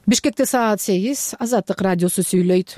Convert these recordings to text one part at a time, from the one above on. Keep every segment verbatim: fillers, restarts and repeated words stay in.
Бишкекте саат сегиз, Азаттык радиосу сүйлөйт.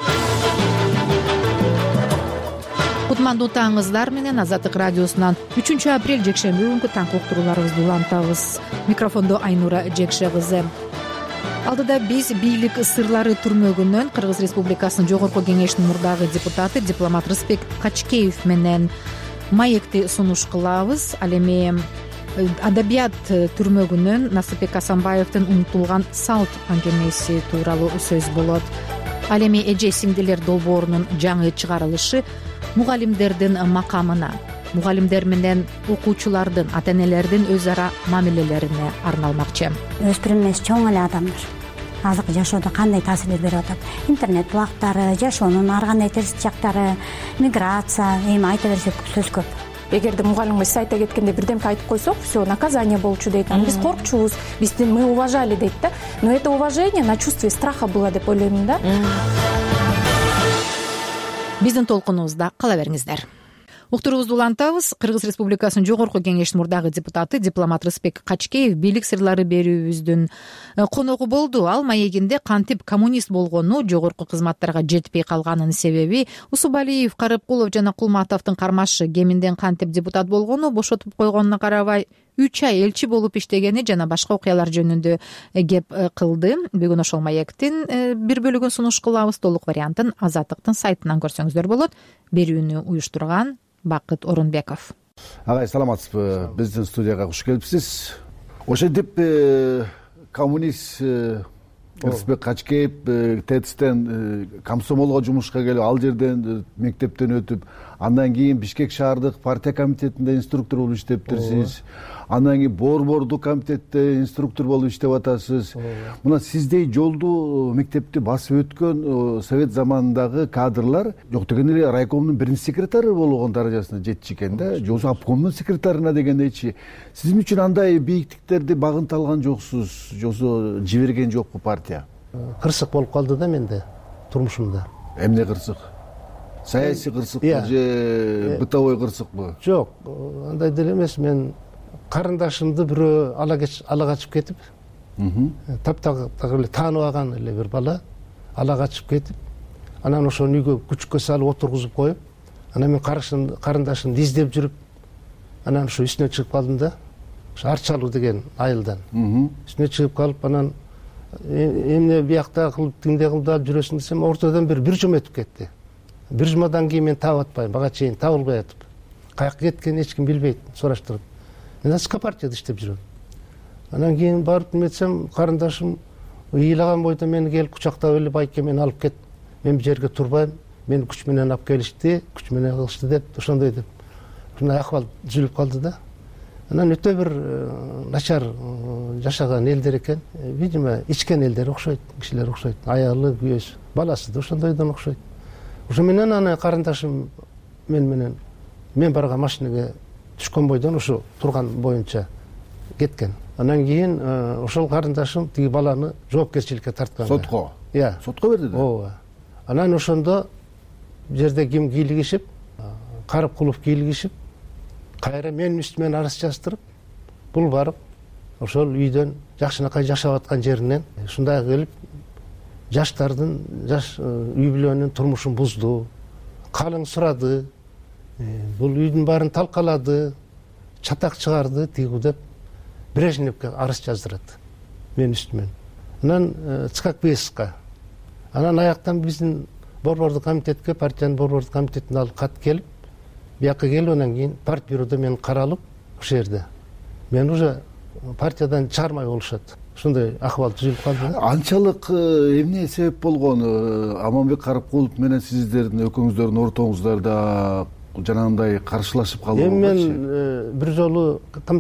Кутмандуу таңыңыздар менен Азаттык радиосунан үчүнчү апрель жекшемби күнкү таңкы уктурууларыбызды улантабыз. Микрофондо Айнура Жекше кызы. Алдыда биз бийлик сырлары түрмөгүнөн Кыргыз Республикасынын Жогорку Кеңешинин мурдагы депутаты дипломат Рыспек Качкеев менен маекти сунуш кылабыз. Ал эми адабият түрмөгүнөн Насыпбек Асанбаевдин унутулган салт аңгемеси тууралуу сөз болот. Ал эми эже сиңдилер долбоорунун жаңы чыгарылышы мугалимдердин макамына, мугалимдер менен окуучулардын, ата-энелердин өз ара мамилелерине арналмакчы. Өспүрүм эмес, чоң эле адамдар азыркы жашоодо кандай таасир берип атат? Интернет булактары, жашоонун ар кандай терс жактары, миграция, эми айта берсек сөз көп. Эгерде мугалимге сиз айта кеткенде бирдемке айтып койсок, все, наказание болчу дейт. Аны биз коркчубуз, бизди мы уважали дейт да. Но это уважение на чувстве страха было деп ойлойм да. Биздин толкунубузда кала бериңиздер. Уктуруубузду улантабыз. Кыргыз Республикасынын Жогорку Кеңешинин мурдагы депутаты дипломат Рыспек Качкеев бийлик сырлары берүүбүздүн коногу болду. Ал маегинде кантип коммунист болгону, жогорку кызматтарга жетпей калганынын себеби, Усубалиев, Карыпкулов жана Кулматовдун кармашы кеминден кантип депутат болгону, бошотуп койгонуна карабай үч ай элчи болуп иштегени жана башка окуялар жөнүндө кеп кылды. Бүгүн ошол маектин бир бөлүгүн сунуш кылабыз. Толук вариантын Азаттыктын сайтынан көрсөңүздөр болот. Берүүнү уюштурган Бакыт Орунбеков. Агай, саламатсызбы? Биздин студияга куш келипсиз. Ошентип коммунист Рыспек Качкеев ТЭЦтен комсомолго жумушка келип, ал жерден мектептен өтүп, андан кийин Бишкек шаардык партия комитетинде инструктор болуп иштептирсиз. Андан кийин Борбордук комитетте инструктор болуп иштеп атасыз. Мына сиздей жолду мектепти басып өткөн совет заманындагы кадрлар жок дегенде эле райкомдун биринчи секретары болгон даражасына жетчү экен да, же обкомдун секретарына дегендейчи. Сиз үчүн андай бийиктиктерди багынта алган жоксуз, жосо жиберген жокпу партия? Кырсык болуп калды да менде турмушумда. Эмне кырсык? Саясий кырсыкпы же бытовой кырсыкпы? Жок, андай деле эмес. Мен карындашымды бирөө ала качып кетип, таптагы эле таанып алган эле бир бала ала качып кетип, анан ошону үйгө күчкө салып отургузуп коюп, анан мен карындашымды издеп жүрүп, анан ошо үстүнө чыгып калдым да. Ошо Арчалуу деген айылдан үстүнө чыгып калып, анан эмне биякта кылып, тиңде кылып алып жүрөсүң десем, ортодон бир бир жума өтүп кетти. Бир жумадан кийин мен таап атпайм, бага чейин табылбай атып. Каяка кеткенин эч ким билбейт, сураштырып. Мен СК партияда иштеп жүрөм. Анан кийин барып неметсем, карындашым ыйлаган бойдо мени келип кучактап эле, байке мени алып кет. Мен бул жерге турбайм, мени күч менен алып келишти, күч менен кылышты деп, ошондой деп. Ушундай акыбал түзүлүп калды да. Анан өтө бир начар жашаган элдер экен. Видимо, ичкен элдер окшойт, кишилер окшойт. Аялы, күйөөсү, баласы да ошондойдон окшойт. Ошо менен аны карындашым мен менен мен барган машинеге түшкөн бойдон ошо турган боюнча кеткен. Анан кийин ошол карындашым тиги баланы жоопкерчиликке тарткан. Сотко? Иә. Сотко берди да? Ооба. Анан ошондо жерде ким кийлигишип, Карыпкулов кийлигишип, кайра менин үстүмөн арыз жаздырып, бул барып ошол үйдөн жакшынакай жашап аткан жеринен ушундай келип жаштардын, жаш үй бүлөнүн турмушун бузду, калың сурады, бул үйдүн баарын талкалады, чатак чыгарды, тигу деп Брежневке арыз жаздырат менин үстүмөн. Анан ЦК КПССка. Анан аяктан биздин борбордук комитетке, партиянын борбордук комитетине алып кат келип, бияка келип, анан кийин партбюродо мен каралып, ошол жерде мен уже партиядан чыгармай болушат. Ушундай акыбал түзүлүп калды да. Анчалык эмне себеп болгон? Аманбек Карыпкулов менен сиздердин экөөңүздөрдүн ортоңуздарда жанагындай каршылашып калуу? Эми мен бир жолу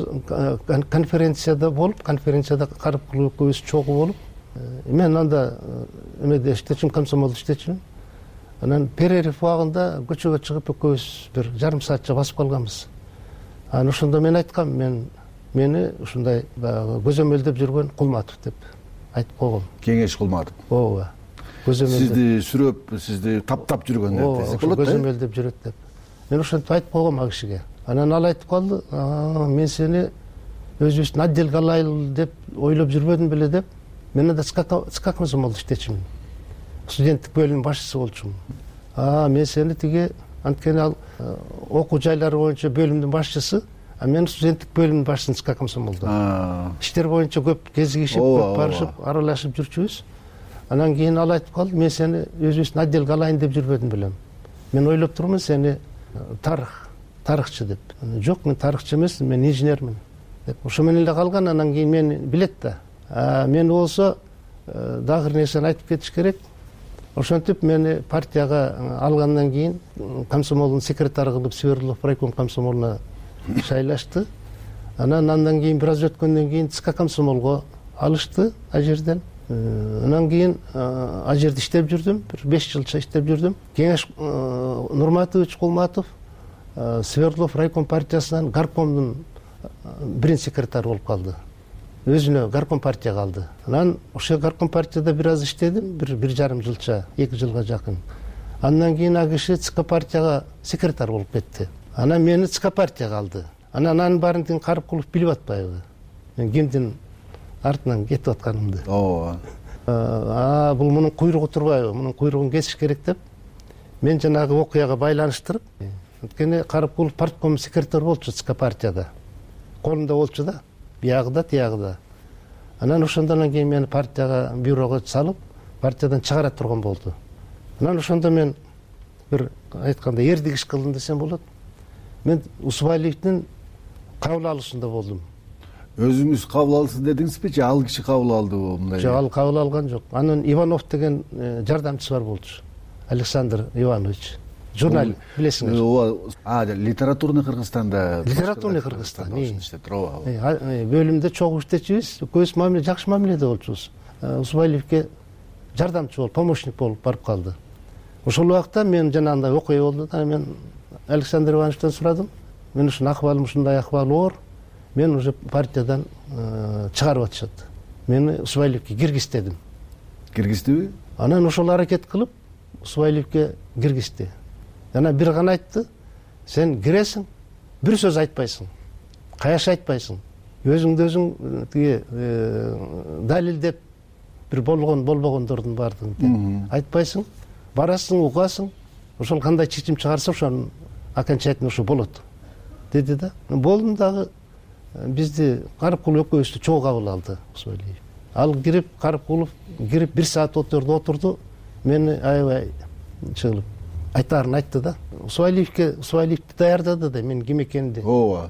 конференцияда болуп, конференцияда Карыпкулов экөөбүз чогуу болуп, мен анда эмеде иштечүмүн, комсомолдо иштечүмүн. Анан перерыв убагында көчөгө чыгып экөөбүз бир жарым саатча басып калганбыз. Анан ошондо мен айткам, мен мени ушундай көзөмөлдөп жүргөн Кулматов деп айтып койгом. Кеңеш Кулматов. Ооба. Сизди сүрөп, сизди таптап жүргөн десек болот да. Көзөмөлдөп жүрөт деп. Мен ошентип айтып койгом ал кишиге. Анан ал айтып калды, мен сени өзүбүздүн отделге алайлы деп ойлоп жүрбөдүм беле деп. мен анда ЦК комсомолдо иштечүмүн, студенттик бөлүмдүн башчысы болчумун. А мен сени тиги анткени ал окуу жайлары боюнча бөлүмдүн башчысы, а мен студенттик бөлүмдүн башчысы ЦК комсомолдо. Иштер боюнча көп кезигишип, көп барышып, аралашып жүрчүбүз. Анан кийин ал айтып калды, мен сени өзүбүздүн отделге алайын деп жүрбөдүм белем. Мен ойлоп турмун сени тарых, тарыхчы деп. Жок, мен тарыхчы эмесмин, мен инженермин деп. Ошо менен эле калган. Анан кийин мени билет да. А мени болсо дагы бир нерсени айтып кетиш керек. Ошентип мени партияга алгандан кийин комсомолдун секретары кылып Свердлов райком комсомолуна шайлашты. Анан андан кийин бир аз өткөндөн кийин ЦК комсомолго алышты ал жерден. Анан кийин ал жерде иштеп жүрдүм, бир беш жылча иштеп жүрдүм. Кеңеш Нурматович Кулматов Свердлов райком партиясынан горкомдун биринчи секретары болуп калды. Өзүнө горком партия калды. Анан ошо горком партияда бир аз иштедим, бир бир жарым жылча, эки жылга жакын. Андан кийин ал киши ЦК партияга секретар болуп кетти. Анан мени ЦК партияга алды. Анан анын баарын тиң Карыпкулов билип атпайбы? Мен кимдин артынан кетип атканымды. Ооба. А бул мунун куйругу турбайбы? Мунун куйругун кесиш керек деп мен жанагы окуяга байланыштырып, анткени Карыпкулов партком секретары болчу ЦК партияда. Колунда болчу да, биягыда, тиягыда. Анан ошондон кийин мени партияга, бюрого салып, партиядан чыгара турган болду. Анан ошондо мен бир айтканда эрдик иш кылдым десем болот. Мен Усубалиевдин кабыл алышында болдум. Өзүңүз кабыл алсын дедиңизби же ал киши кабыл алдыбы мындай? Жок, ал кабыл алган жок. Анын Иванов деген жардамчысы бар болчу. Александр Иванович. Журналист, билесиңер. Ооба. А, литературный Кыргызстанда. Литературный Кыргызстан. Бөлүмдө чогуу иштечүбүз, экөөбүз мамиле, жакшы мамиледе болчубуз. Усубалиевге жардамчы болуп, помощник болуп барып калды. Ошол убакта мен жанагындай окуя болду да, мен Александр Ивановичтен сурадым. Мен ушун акыбалым ушундай акыбал оор. Мен уже партиядан чыгарып атышат. Мени Усубалиевге киргиздедим. Киргиздиби? Анан ошол аракет кылып Усубалиевге киргизди. Анан бир гана айтты: сен киресиң, бир сөз айтпайсың, каяш айтпайсың. Өзүңдү өзүң тиги далилдеп бир болгон болбогондордун баардыгын айтпайсың, барасың, угасың, ошол кандай чечим чыгарса ошонун окончательно ошо болот деди да. Болдум дагы бизди Карыпкулов экөөбүздү чогуу кабыл алды Усубалиев. Ал кирип, Карыпкулов кирип бир саат отурду, отурду, мени аябай чыгылып айтаарын айтты да. Усубалиевге, Усубалиевди даярдады да, мен ким экенимди. Ооба.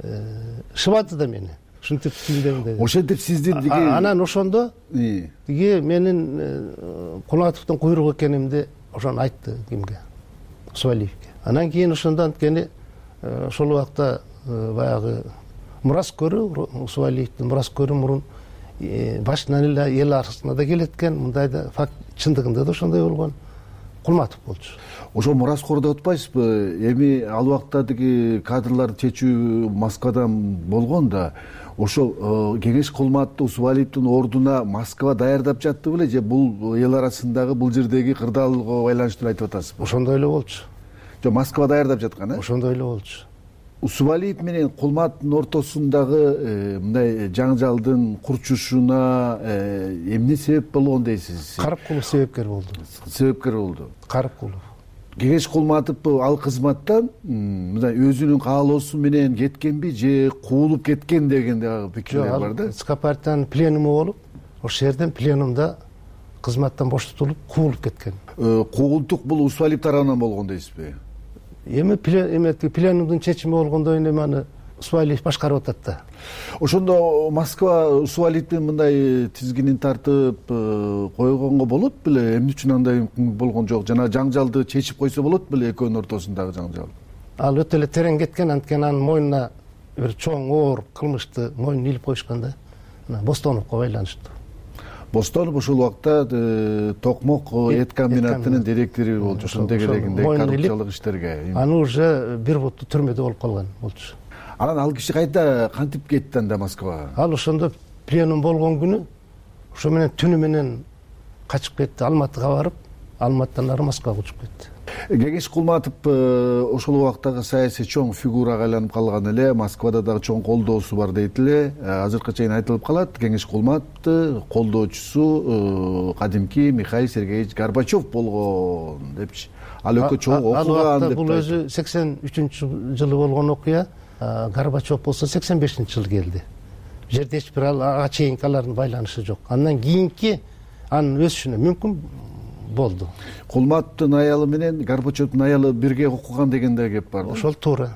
Шыбады да мени. Ушинтип кийиндемди. Ошентип сизди диги анан ошондо тиги менин Кулматовдун куйругу экенимди ошону айтты кимге? Усубалиевге. Анан кийин ошондо анткени ошол убакта баягы мурас көрүү, Усубалиевдин мурас көрүү мурун башынан эле эл арасына да келеткен, мындайда факт чындыгында да ошондой болгон. Кулматов болчу. Ошол мураскор деп атпайсызбы? Эми ал убакта тиги кадрларды чечүү Москвадан болгон да, ошол Кеңеш Кулматов Усубалиевдин ордуна Москва даярдап жатты беле же бул эл арасындагы бул жердеги кырдаалга байланыштуу айтып атасызбы? Ошондой эле болчу. Жок, Москва даярдап жаткан, э? Ошондой эле болчу. Усубалиев менен Кулматовдун ортосундагы мындай жаңжалдын курчушуна эмне себеп болгон дейсиз? Карыпкулов себепкер болду. Себепкер болду. Карыпкулов. Кеңеш Кулматов ал кызматтан мындай өзүнүн каалоосу менен кеткенби же куулуп кеткен деген дагы пикирлер бар да. ЦК партиянын пленуму болуп, ошол жерден пленумда кызматтан боштотулуп куулуп кеткен. Куултук бул Усубалиев тарабынан болгон дейсизби? Эми пленумдун чечими болгондо эми аны Усубалиев башкарып атат да. Ошондо Москва Усубалиевдин мындай тизгинин тартып койгонго болот беле? Эмне үчүн андай болгон жок? Жана жаңжалды чечип койсо болот беле экөөнүн ортосундагы жаңжал? Ал өтө эле терең кеткен, анткени анын мойнуна бир чоң оор кылмышты мойнуна илип коюшкан да. Бостоновго байланыштуу. Бостонов ошол убакта Токмок эт комбинатынын директору болчу, ошондой керегинде коррупциялык иштерге. Аны уже бир бутту түрмөдө болуп калган болчу. Анан ал киши кайда кантип кетти анда Москвага? Ал ошондо пленум болгон күнү ошо менен түнү менен качып кетти, Алматыга барып, Алматыдан ары Москвага учуп кетти. Кеңеш Кулматов ошол убактагы саясий чоң фигурага айланып калган эле, Москвада дагы чоң колдоосу бар дейт эле. Азыркыга чейин айтылып калат, Кеңеш Кулматовдун колдоочусу кадимки Михаил Сергеевич Горбачев болгон депчи. Ал өкө чоң окуган деп. Бул өзү сексен үчүнчү жылы болгон окуя. Горбачев болсо сексен бешинчи жылы келди. Бул жерде эч бир ага чейинки алардын байланышы жок. Андан кийинки анын өсүшүнө мүмкүн болду. Кулматовдун аялы менен Горбачевдун аялы бирге окуган деген да кеп бар. Ошол туура.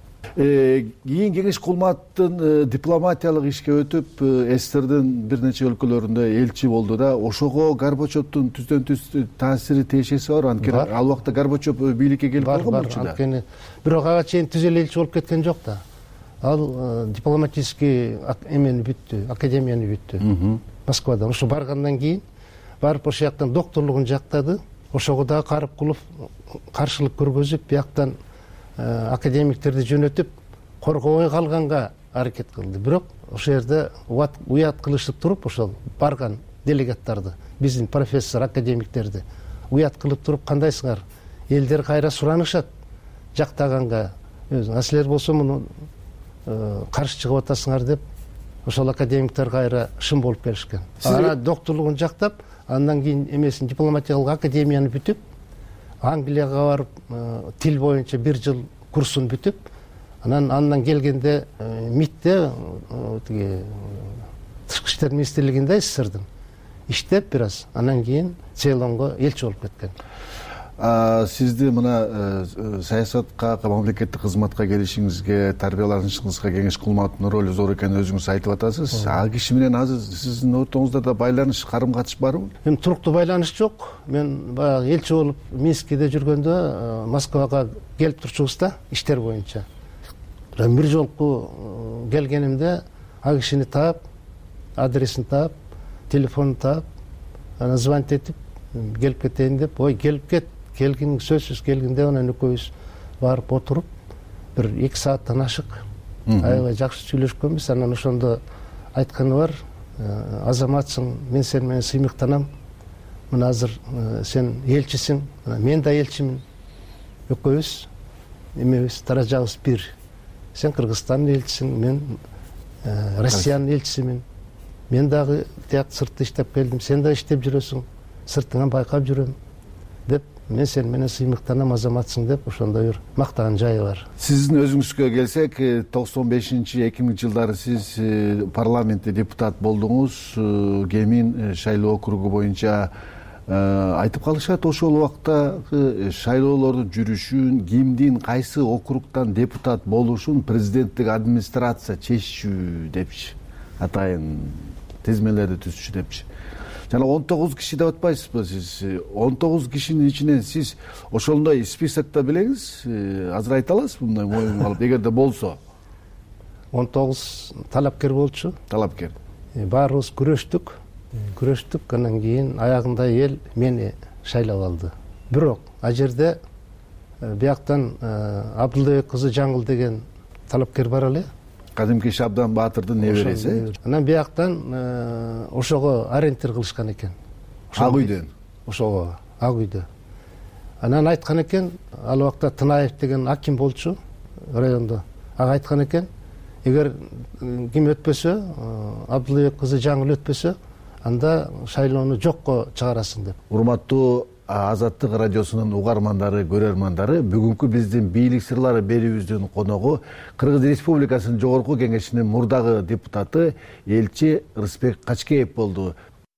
Кийин Кеңеш Кулматовдун дипломатиялык ишке өтүп, СССРдин бир нече өлкөлөрүндө элчи болду да. Ошого Горбачевдун түздөн түз таасири тиешеси бар. Анткени ал убакта Горбачев бийликке келип калган болчу да. Анткени бирок ага чейин түз эле элчи болуп кеткен жок да. Ал дипломатический эмени бүттү, академияны бүттү. Москвадан. Ошо баргандан кийин барып ошол жактан докторлугун жактады. Ошого дагы Карыпкулов каршылык көргөзүп, бияктан академиктерди жөнөтүп, коргобой калганга аракет кылды. Бирок ошол жерде уят кылышып туруп, ошол барган делегаттарды, биздин профессор академиктерди уят кылып туруп, кандайсыңар? Элдер кайра суранышат жактаганга. А силер болсо муну каршы чыгып атасыңар деп, ошол академиктер кайра шым болуп келишкен. Ана докторлугун жактап, андан кийин эмесин дипломатиялык академияны бүтүп, Англияга барып, тил боюнча бир жыл курсун бүтүп, анан андан келгенде МИДте, тиги Тышкы иштер министрлигинде СССРдин иштеп бир аз, анан кийин Цейлонго элчи болуп кеткен. Сизди мына саясатка, мамлекеттик кызматка келишиңизге, тарбияланышыңызга Кеңеш Кулматовдун ролу зор экенин өзүңүз айтып атасыз. А киши менен азыр сиздин ортоңузда да байланыш, карым-катыш барбы? Эми туруктуу байланыш жок. Мен баягы элчи болуп Минскиде жүргөндө Москвага келип турчубуз да, иштер боюнча. Бир жолку келгенимде а кишини таап, адресин таап, телефонун таап, анан звонить этип, келип кетейин деп, ой, келип кет. Келгин, сөзсүз келгенде анан экөөбүз барып отуруп, бир эки сааттан ашык аябай жакшы сүйлөшкөнбүз. Анан ошондо айтканы бар, азаматсың, мен сени менен сыймыктанам. Мына азыр сен элчисиң, мен да элчимин. Экөөбүз эмебиз, даражабыз бир. Сен Кыргызстандын элчисиң, мен Россиянын элчисимин. Мен дагы тияк сыртта иштеп келдим, сен да иштеп жүрөсүң, сыртыңан байкап жүрөм деп, мен сен менен сыймыктанам, азаматсың деп, ошондой бир мактаган жайы бар. Сиздин өзүңүзгө келсек, токсон бешинчи эки миңинчи жылдары сиз парламентте депутат болдуңуз. Кемин шайлоо округу боюнча айтып калышат, ошол убакта шайлоолордун жүрүшүн, кимдин кайсы округтан депутат болушун президенттик администрация чечишүү депчи, атайын тизмелерди түзүшү депчи. Жана он тогуз киши деп атпайсызбы сиз? он тогуз кишинин ичинен сиз ошондой списокто билеңиз, азыр айта аласызбы мындай моюнга алып, эгерде болсо? он тогуз талапкер болчу. Талапкер. Баарыбыз күрөштүк. Күрөштүк, анан кийин аягында эл мени шайлап алды. Бирок ал жерде бияктан Абдылбек кызы Жаңыл деген талапкер бар эле. Кадимки Шабдан Баатырдын небереси. Анан бияктан ошого ориентир кылышкан экен. Ак үйдөн. Ошого Ак үйдө. Анан айткан экен, ал убакта Тынаев деген аким болчу райондо. Ага айткан экен, эгер ким өтпөсө, Абдылбек кызы Жаңыл өтпөсө, анда шайлоону жокко чыгарасың деп. Урматтуу Азаттык радиосунун угармандары, көрөрмандары, бүгүнкү биздин бийлик сырлары берүүбүздүн коногу Кыргыз Республикасынын Жогорку Кеңешинин мурдагы депутаты элчи Рысбек Качкеев болду.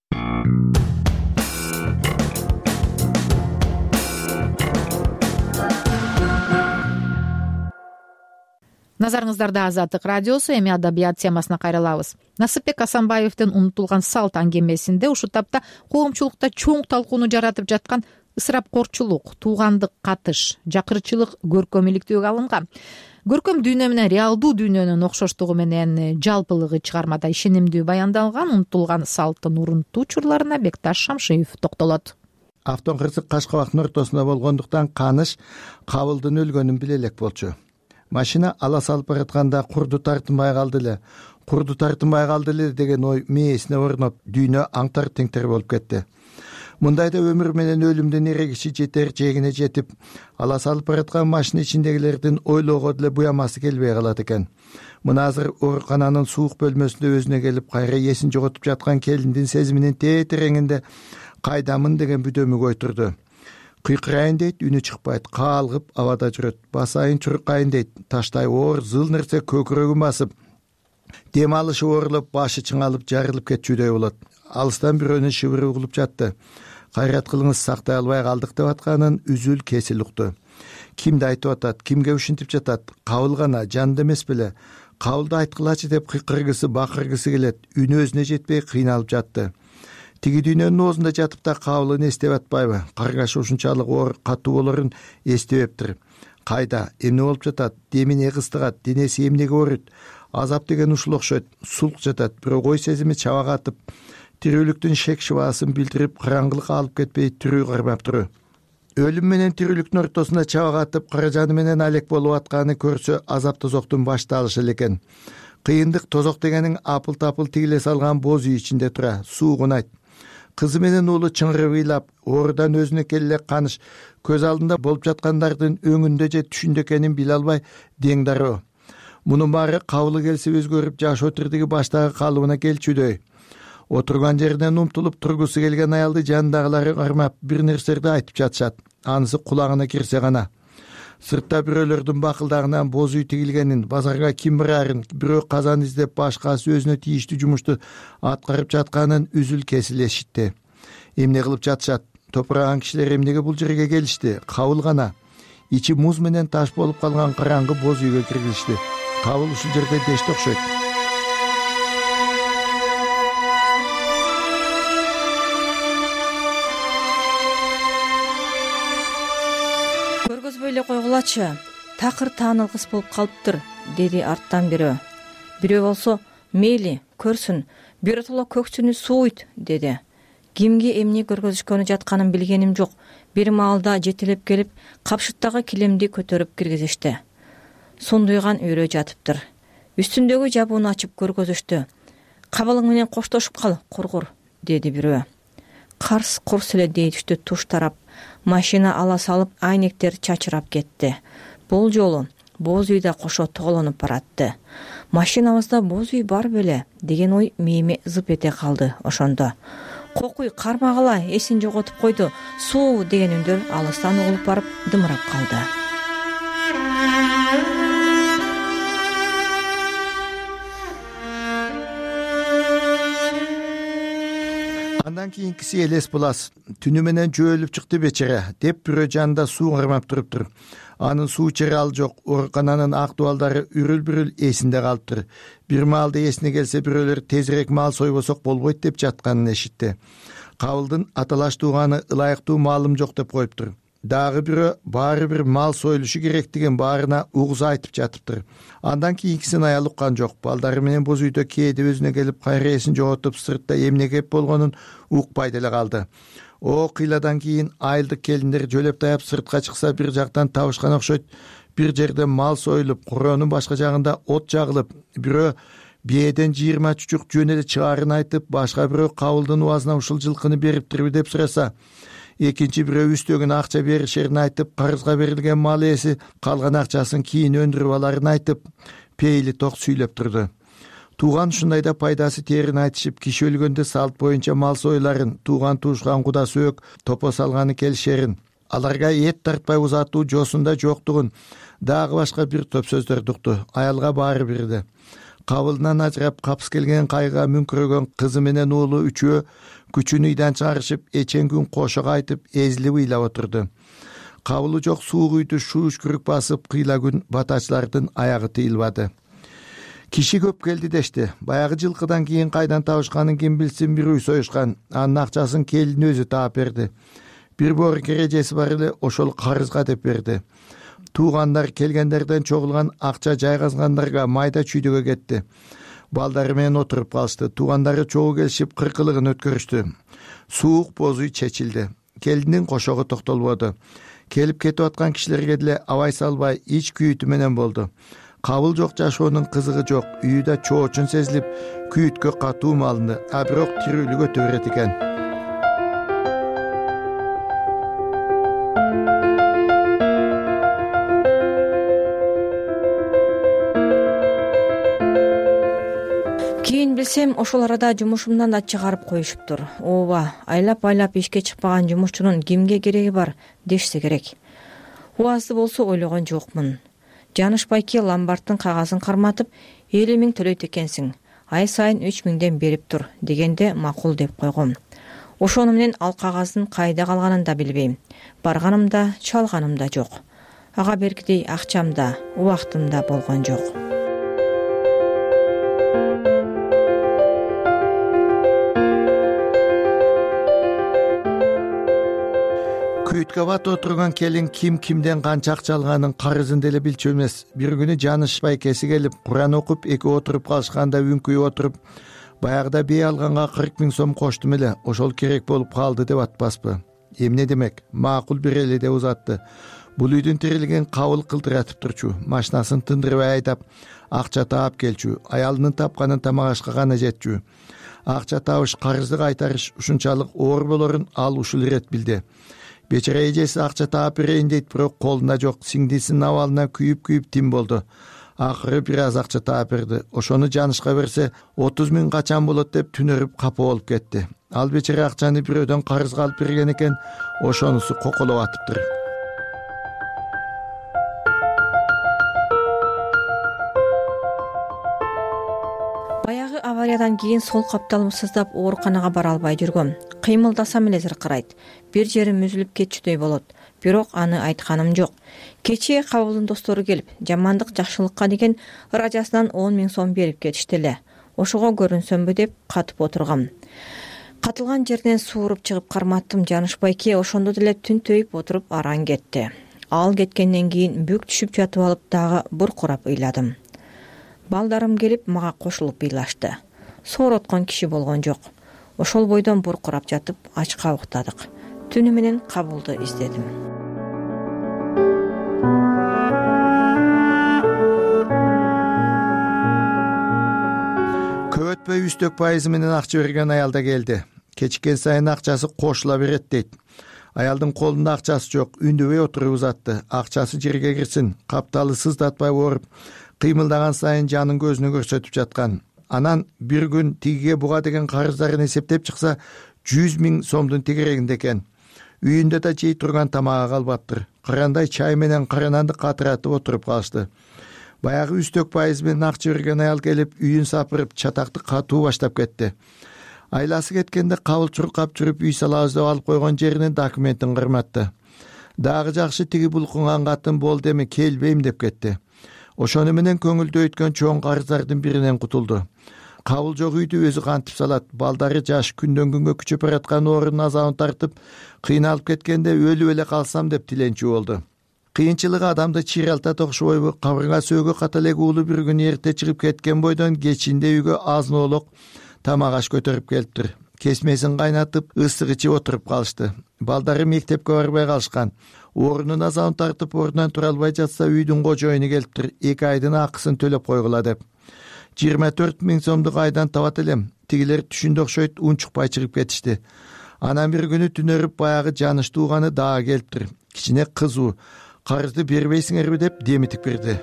Назарыңыздарда Азаттык радиосу, эми адабият темасына кайрылабыз. Насыпбек Асанбаевдин унутулган салт аңгемесинде ушул тапта коомчулукта чоң талкууну жаратып жаткан ысырапкорчулук, туугандык катыш, жакырчылык көркөм иликтөөгө алынган. Көркөм дүйнө менен реалдуу дүйнөнүн окшоштугу менен жалпылыгы чыгармада ишенимдүү баяндалган унутулган салттын урунттуу учурларына Бекташ Шамшиев токтолот. Автон кырсык Кашкабактын ортосунда болгондуктан Каныш кабылдын өлгөнүн биле элек болчу. Машина ала салып баратканда курду тартынбай калды эле. Курду тартынбай калды эле деген ой мээсине орноп, дүйнө аңтар теңтер болуп кетти. мындайда өмүр менен өлүмдүн эрегиши жетер жээгине жетип ала салып бараткан машина ичиндегилердин ойлоого деле буямасы келбей калат экен. Мына азыр оорукананын суук бөлмөсүндө өзүнө келип кайра эсин жоготуп жаткан келиндин сезиминин тетиреңинде кайдамын деген бүдөмүк ой турду. Кыйкырайын дейт, үнү чыкпайт, каалгып абада жүрөт. Басайын чуркайын дейт, таштай оор зыл нерсе көкүрөгүн басып, дем алышы оорулуп, башы чыңалып, жарылып кетчүдөй болот. Алыстан бирөөнүн шыбыры угулуп жатты. Кайрат кылыңыз, сактай албай калдык деп атканын үзүл кесил укту. Кимди айтып атат, кимге ушинтип жатат? Кабыл гана, жанды эмес беле. Кабылды айткылачы деп кыйкыргысы, бакыргысы келет. Үнү өзүнө жетпей кыйналып жатты. Тиги дүйнөнүн оозунда жатып да кабылын эстеп атпайбы? Каргаш ушунчалык оор катуу болорун эстебептир. Кайда, эмне болуп жатат? Демине кыстыгат, денеси эмнеге ооруйт? Азап деген ушул окшойт. Сулк жатат, бирок ой сезими чабагатып, тирүүлүктүн шек шыбаасын билдирип, караңгылыкка алып кетпей тирүү кармап туру. Өлүм менен тирүүлүктүн ортосунда чабагатып, каражаны менен алек болуп атканын көрсө, азап тозоктун башталышы элекен. Кыйындык тозок дегенин апыл-тапыл тигиле салган боз үй ичинде тура, суугунайт. Кызы менен уулу чыңгырып ыйлап, оорудан өзүнө келе каныш, көз алдында болуп жаткандардын өңүндө же түшүндө экенин биле албай дең дароо. Мунун баары кабылы келсе өзгөрүп, жашоо тирдиги баштагы калыбына келчүдөй. Отурган жеринен умтулуп тургусу келген аялды жанындагылары кармап бир нерселерди айтып жатышат. Анысы кулагына кирсе гана. Сыртта бирөөлөрдүн бакылдагынан боз үй тигилгенин, базарга ким барарын, бирөө казан издеп, башкасы өзүнө тийиштүү жумушту аткарып жатканын үзүл кесил эшитти. Эмне кылып жатышат? Топураган кишилер эмнеге бул жерге келишти? Кабыл гана. Ичи муз менен таш болуп калган караңгы боз үйгө киргизишти. Кабыл ушул жерде дешти окшойт. Көргөзбөй эле койгулачы, такыр таанылгыс болуп калыптыр, деди арттан бирөө. Бирөө болсо, мейли, көрсүн, биротоло көксүнү сууйт, деди. Кимге эмне көргөзүшкөнү жатканын билгеним жок. Бир маалда жетелеп келип, капшыттагы килемди көтөрүп киргизишти. Сундуйган өрө жатыптыр. Үстүндөгү жабууну ачып көргөзүштү. Кабылың менен коштошуп кал, кургур, деди бирөө. Карс курс эле дейдиштү туш тарап. Машина ала салып, айнектер чачырап кетти. Бул жолу боз үй да кошо тоголонуп баратты. Машинабызда боз үй бар беле деген ой мээме зып эте калды ошондо. Кокуй кармагыла, эсин жоготуп койду. Суу деген үндөр алыстан угулуп барып дымырап калды. Андан кийинкиси элес булас. Түнү менен жөөлүп чыкты бечере, деп бирөө жанында суу кармап туруптур. Анын суу ичери ал жок, оорукананын актуалдары үрүл-бүрүл эсинде калыптыр. Бир маалда эсине келсе бирөөлөр тезирээк мал сойбосок болбойт деп жатканын эшитти. Кабылдын аталаш тууганы ылайыктуу маалым жок деп коюптур. Дагы бирөө баары бир мал союлушу керектигин баарына угуза айтып жатыптыр. Андан кийинкисин аял уккан жок. Балдары менен боз үйдө кээде өзүнө келип кайра эсин жоготуп, сыртта эмне кеп болгонун укпай деле калды. О кыйладан кийин айылдык келиндер жөлөп таяп сыртка чыкса бир жактан табышкан окшойт. Бир жерде мал союлуп, куроонун башка жагында от жагылып, бирөө бээден жыйырма чучук жөн эле чыгаарын айтып, башка бирөө кабылдын убазына ушул жылкыны бериптирби деп сураса, экинчи бирөө үстөгүн акча беришерин айтып, карызга берилген мал ээси калган акчасын кийин өндүрүп аларын айтып, пейили ток сүйлөп турду. Тууган ушундайда пайдасы терин айтышып, киши өлгөндө салт боюнча мал сойларын, тууган туушкан куда сөөк топо салганы келишерин, аларга эт тартпай узатуу жосунда жоктугун, дагы башка бир топ сөздөрдү укту. Аялга баары бирди. Кабылынан ажырап капыс келген кайга мүңкүрөгөн кызы менен уулу үчөө күчүн үйдөн чыгарышып, эчен күн кошого айтып, эзилип ыйлап отурду. Кабылы жок суук үйдү шууш күрүк басып, кыйла күн батачылардын аягы тыйылбады. Киши көп келди дешти. Баягы жылкыдан кийин кайдан табышканын ким билсин, бир үй союшкан. Анын акчасын келин өзү таап берди. Бир боор кережеси бар эле, ошол карызга деп берди. Туугандар келгендерден чогулган акча жайгазгандарга майда чүйдөгө кетти. Балдары менен отуруп калышты. Туугандары чогуу келишип кыркылыгын өткөрүштү. Суук боз үй чечилди. Келиндин кошогу токтолбоду. Келип кетип аткан кишилерге деле абай салбай ич күйүтү менен болду. Кабыл жок жашоонун кызыгы жок. Үйдө чоочун сезилип, күйүткө катуу малынды, а бирок тирүүлүк өтө берет экен. келсем ошол арада жумушумдан да чыгарып коюшуптур. Ооба, айлап айлап ишке чыкпаган жумушчунун кимге кереги бар дешсе керек. Убазды болсо ойлогон жокмун. Жаныш байке ломбардтын кагазын карматып элүү миң төлөйт экенсиң, ай сайын үч миңден берип тур дегенде макул деп койгом. Ошону менен ал кагаздын кайда калганын да билбейм. Барганым да, чалганым да жок. Ага бергидей акчам да, убактым да болгон жок. Күйүткө батып отурган келин ким кимден канча акча алганын карызын деле билчү эмес. Бир күнү Жаныш байкеси келип, Куран окуп, эки отуруп калышканда үңкүйүп отуруп, баягыда бей алганга кырк миң сом коштум эле, ошол керек болуп калды деп атпаспы? Эмне демек? Макул берели деп узатты. Бул үйдүн тирилигин кабыл кылдыратып турчу. Машинасын тындырбай айдап, акча таап келчү. Аялынын тапканын тамак ашка гана жетчү. Акча табыш, карызды кайтарыш ушунчалык оор болорун ал ушул ирет билди. Бечара эжеси акча таап берейин дейт, бирок колунда жок. Сиңдисинин абалына күйүп-күйүп тим болду. Акыры бир аз акча таап берди. Ошону Жанышка берсе, отуз миң качан болот деп түнөрүп капа болуп кетти. Ал бечара акчаны бирөөдөн карызга алып берген экен, ошонусу коколоп атыптыр. Баягы авариядан кийин сол капталым сыздап ооруканага бара албай жүргөм. Кыймылдасам эле зыркырайт. Бир жерим үзүлүп кетчүдөй болот. Бирок аны айтканым жок. Кечээ кабылдын достору келип, жамандык жакшылыкка деген ыраажасынан он миң сом берип кетишти эле. Ошого көрүнсөмбү деп катып отургам. Катылган жерден сууруп чыгып карматтым. Жаныш байке ошондо деле түнтөйүп отуруп араң кетти. Ал кеткенден кийин бүк түшүп жатып алып дагы буркурап ыйладым. Балдарым келип мага кошулуп ыйлашты. Соороткон киши болгон жок. Ошол бойдон буркурап жатып ачка уктадык. Түнү менен кабылды издедим. Көп өтпөй үстөк пайызы менен акча берген аял да келди. Кечиккен сайын акчасы кошула берет дейт. Аялдын колунда акчасы жок, үндөбөй отуруп узатты. Акчасы жерге кирсин, капталы сыздатпай ооруп, кыймылдаган сайын жанын көзүнө көрсөтүп жаткан. Анан бир күн тигиге буга деген карыздарын эсептеп чыкса, жүз миң сомдун тегерегинде экен. Үйүндө да жей турган тамагы калбаптыр. Кырандай чай менен карананды катыратып отуруп калышты. Баягы үстөк пайыз менен акча берген аял келип, үйүн сапырып, чатакты катуу баштап кетти. Айласы кеткенде кабыл чуркап жүрүп үй салабыз деп алып койгон жеринин документин кырматты. Дагы жакшы тиги булкунган катын болду, эми келбейм деп кетти. Ошону менен көңүлдө өткөн чоң карыздардын биринен кутулду. Кабыл жок үйдү өзү кантип салат. Балдары жаш, күндөн күнгө күчөп бараткан оорунун азабын тартып, кыйналып кеткенде өлүп эле калсам деп тиленчү болду. Кыйынчылыгы адамды чиралтат окшобойбу? Кабырга сөөгө ката элек уулу бир күн эрте чыгып кеткен бойдон кечинде үйгө азын-оолок тамак аш көтөрүп келиптир. Кесмесин кайнатып, ысык ичип отуруп калышты. Балдары мектепке барбай калышкан. Оорунун азабын тартып, ордунан тура албай жатса, үйдүн кожоюну келиптир. эки айдын акысын төлөп койгула деп. жыйырма төрт миң сомдук айдан табат элем. Тигилер түшүндө окшойт, унчукпай чыгып кетишти. Анан бир күнү түнөрүп баягы Жаныш тууганы дагы келиптир. Кичине кызуу. Карызды бербейсиңерби деп демитип берди.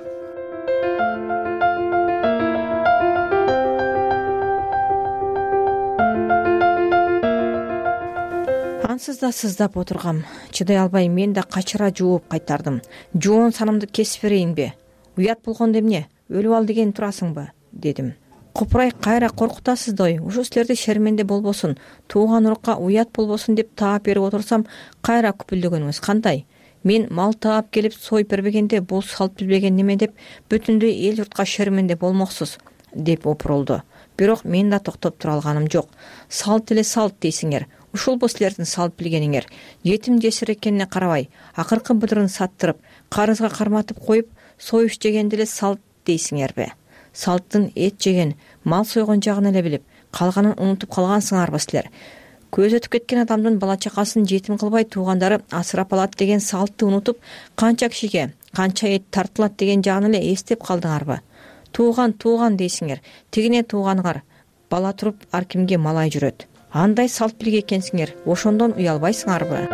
Ансыз да сыздап отургам. Чыдай албай мен да качыра жууп кайтардым. Жоон санымды кесип берейинби? Уят болгондо эмне? Өлүп ал деген турасыңбы? Дедим. Купурай кайра коркутасызды. Ушу силерди шерменде болбосун, тууган урукка уят болбосун деп таап берип отурсам, кайра күпүлдөгөнүңүз кандай? Мен мал таап келип сой бербегенде бул салт билбеген неме деп бүтүндөй эл журтка шерменде болмоксуз деп опурулду. Бирок мен да токтоп тура алганым жок. Салт эле салт дейсиңер. Ушул бу силердин салт билгениңер. Жетим жесир экенине карабай, акыркы быдырын саттырып, карызга карматып коюп, союш жегенде эле салт дейсиңерби? Салттын эт жеген, мал сойгон жагын эле билип, калганын унутуп калгансыңарбы силер? Көз өтүп кеткен адамдын бала чакасын жетим кылбай туугандары асырап алат деген салтты унутуп, канча кишиге канча эт тартылат деген жагын эле эстеп калдыңарбы? Тууган тууган дейсиңер. Тигине тууганыгар бала туруп ар кимге малай жүрөт. Андай салт билге экенсиңер, ошондон уялбайсыңарбы?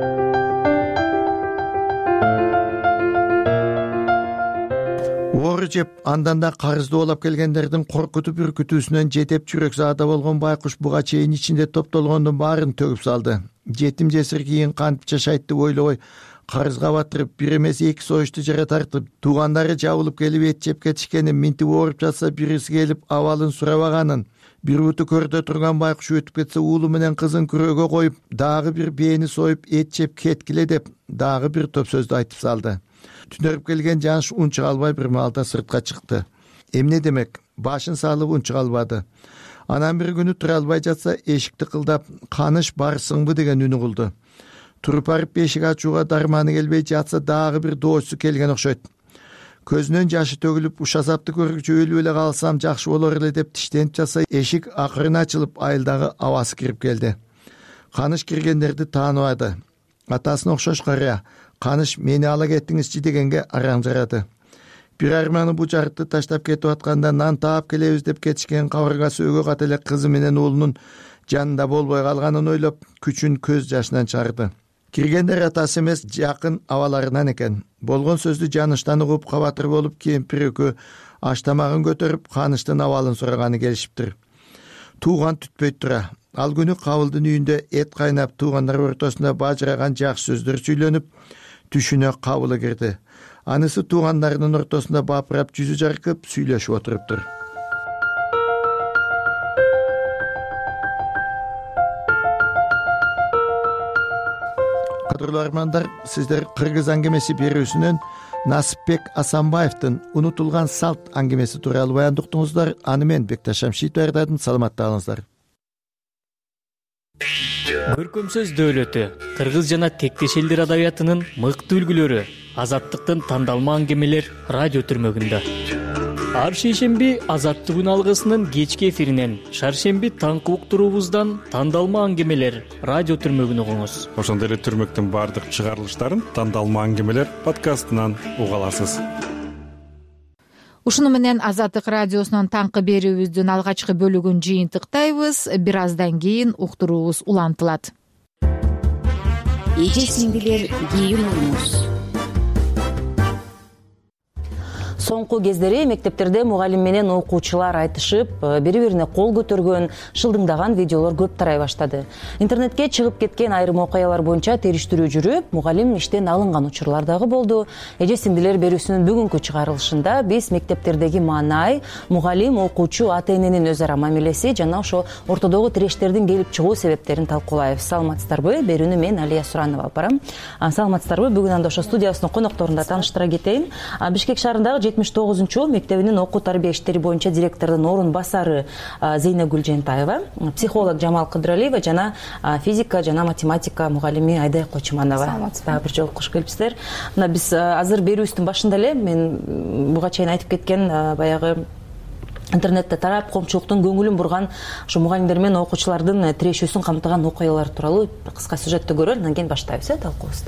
Оору жеп андан да карызды оолап келгендердин коркутуп үркүтүүсүнөн жетеп жүрөк заада болгон байкуш буга чейин ичинде топтолгондун баарын төгүп салды. Жетим жесир кийин кантип жашайт деп ойлобой карызга батырып, бир эмес эки союшту жара тартып, туугандары жабылып келип эт жеп кетишкенин, минтип ооруп жатса бириси келип абалын сурабаганын, бир буту көрдө турган байкуш өтүп кетсе уулу менен кызын күрөөгө коюп, дагы бир бээни союп эт жеп кеткиле деп дагы бир топ сөздү айтып салды. Түнөрүп келген Жаныш унчук албай бир маалда сыртка чыкты. Эмне демек? Башын салып унчук албады. Анан бир күнү тура албай жатса эшикти кылдап, "Каныш барсыңбы?" деген үнү кылды. Туруп барып эшик ачууга дарманы келбей жатса дагы бир доочусу келген окшойт. Көзүнөн жашы төгүлүп, ушасапты көргүчү өлүп эле калсам жакшы болор эле деп тиштенип жатса, эшик акырын ачылып, айылдагы абасы кирип келди. Каныш киргендерди тааныбады. Атасына окшош карыя, "Каныш, мени ала кеттиңизчи" дегенге араң жарады. Бир арманы бу жартты таштап кетип атканда нан таап келебиз деп кетишкен кабыргасы өгө кат эле кызы менен уулунун жанында болбой калганын ойлоп, күчүн көз жашынан чыгарды. Киргендер атасы эмес, жакын абаларынан экен. Болгон сөздү Жаныштан угуп, кабатыр болуп кемпир экөө аш тамагын көтөрүп, Каныштын абалын сураганы келишиптир. Тууган түтпөйт тура. Ал күнү Кабылдын үйүндө эт кайнап, туугандар ортосунда бажыраган жакшы сөздөр сүйлөнүп, түшүнө Кабылы кирди. Анысы туугандарынын ортосунда бапырап, жүзү жаркып, сүйлөшүп отуруптур. Кадырлуу армандар, сиздер Кыргыз аңгемеси берүүсүнөн Насипбек Асанбаевдин "Унутулган салт" аңгемеси тууралуу баяндуктуңуздар. Аны мен Бекташ Шамшитов даярдадым. Саламатта калыңыздар. Көркөмсөз дөөлөтү кыргыз жана тектеш элдер адабиятынын мыкты үлгүлөрү, азаттыктын тандалма аңгемелер радио түрмөгүндө. Ар шейшемби Азаттык алгысынын кечки эфиринен, шаршемби таңкы уктуруубуздан тандалма аңгемелер радио түрмөгүн угуңуз. Ошондой эле түрмөктүн баардык чыгарылыштарын тандалма аңгемелер подкастынан уга аласыз. Ушуну менен Азаттык радиосунун таңкы берүүбүздүн алгачкы бөлүгүн жыйынтыктайбыз. Бир аздан кийин уктуруубуз улантылат. Эже сиңдилер, кийиниңиз. Соңку кездери мектептерде мугалим менен окуучулар айтышып, бири-бирине кол көтөргөн, шылдыңдаган видеолор көп тарай баштады. Интернетке чыгып кеткен айрым окуялар боюнча териштирүү жүрүп, мугалим иштен алынган учурлар дагы болду. Эже сиңдилер берүүсүнүн бүгүнкү чыгарылышында биз мектептердеги маанай, мугалим, окуучу, ата-эненин өз ара мамилеси жана ошо ортодогу тирештердин келип чыгуу себептерин талкуулайбыз. Саламатсыздарбы? Берүүнү мен Алия Суранова алып барам. Саламатсыздарбы? Бүгүн анда ошо студиябыздын конокторунда тааныштыра кетейин. Бишкек шаарындагы жетимиш тогузунчу мектебинин окуу тарбия иштери боюнча директордун орун басары Зейнегүл Жентаева, психолог Жамал Кыдыралиева жана физика жана математика мугалими Айдай Кочуманова. Дагы бир жолу кош келипсиздер. Мына биз азыр берүүбүздүн башында эле мен буга чейин айтып кеткен баягы интернетте тарап коомчулуктун көңүлүн бурган ушу мугалимдер менен окуучулардын тирешүүсүн камтыган окуялар тууралуу кыска сюжеттү көрөлү, андан кийин баштайбыз э талкуубузду.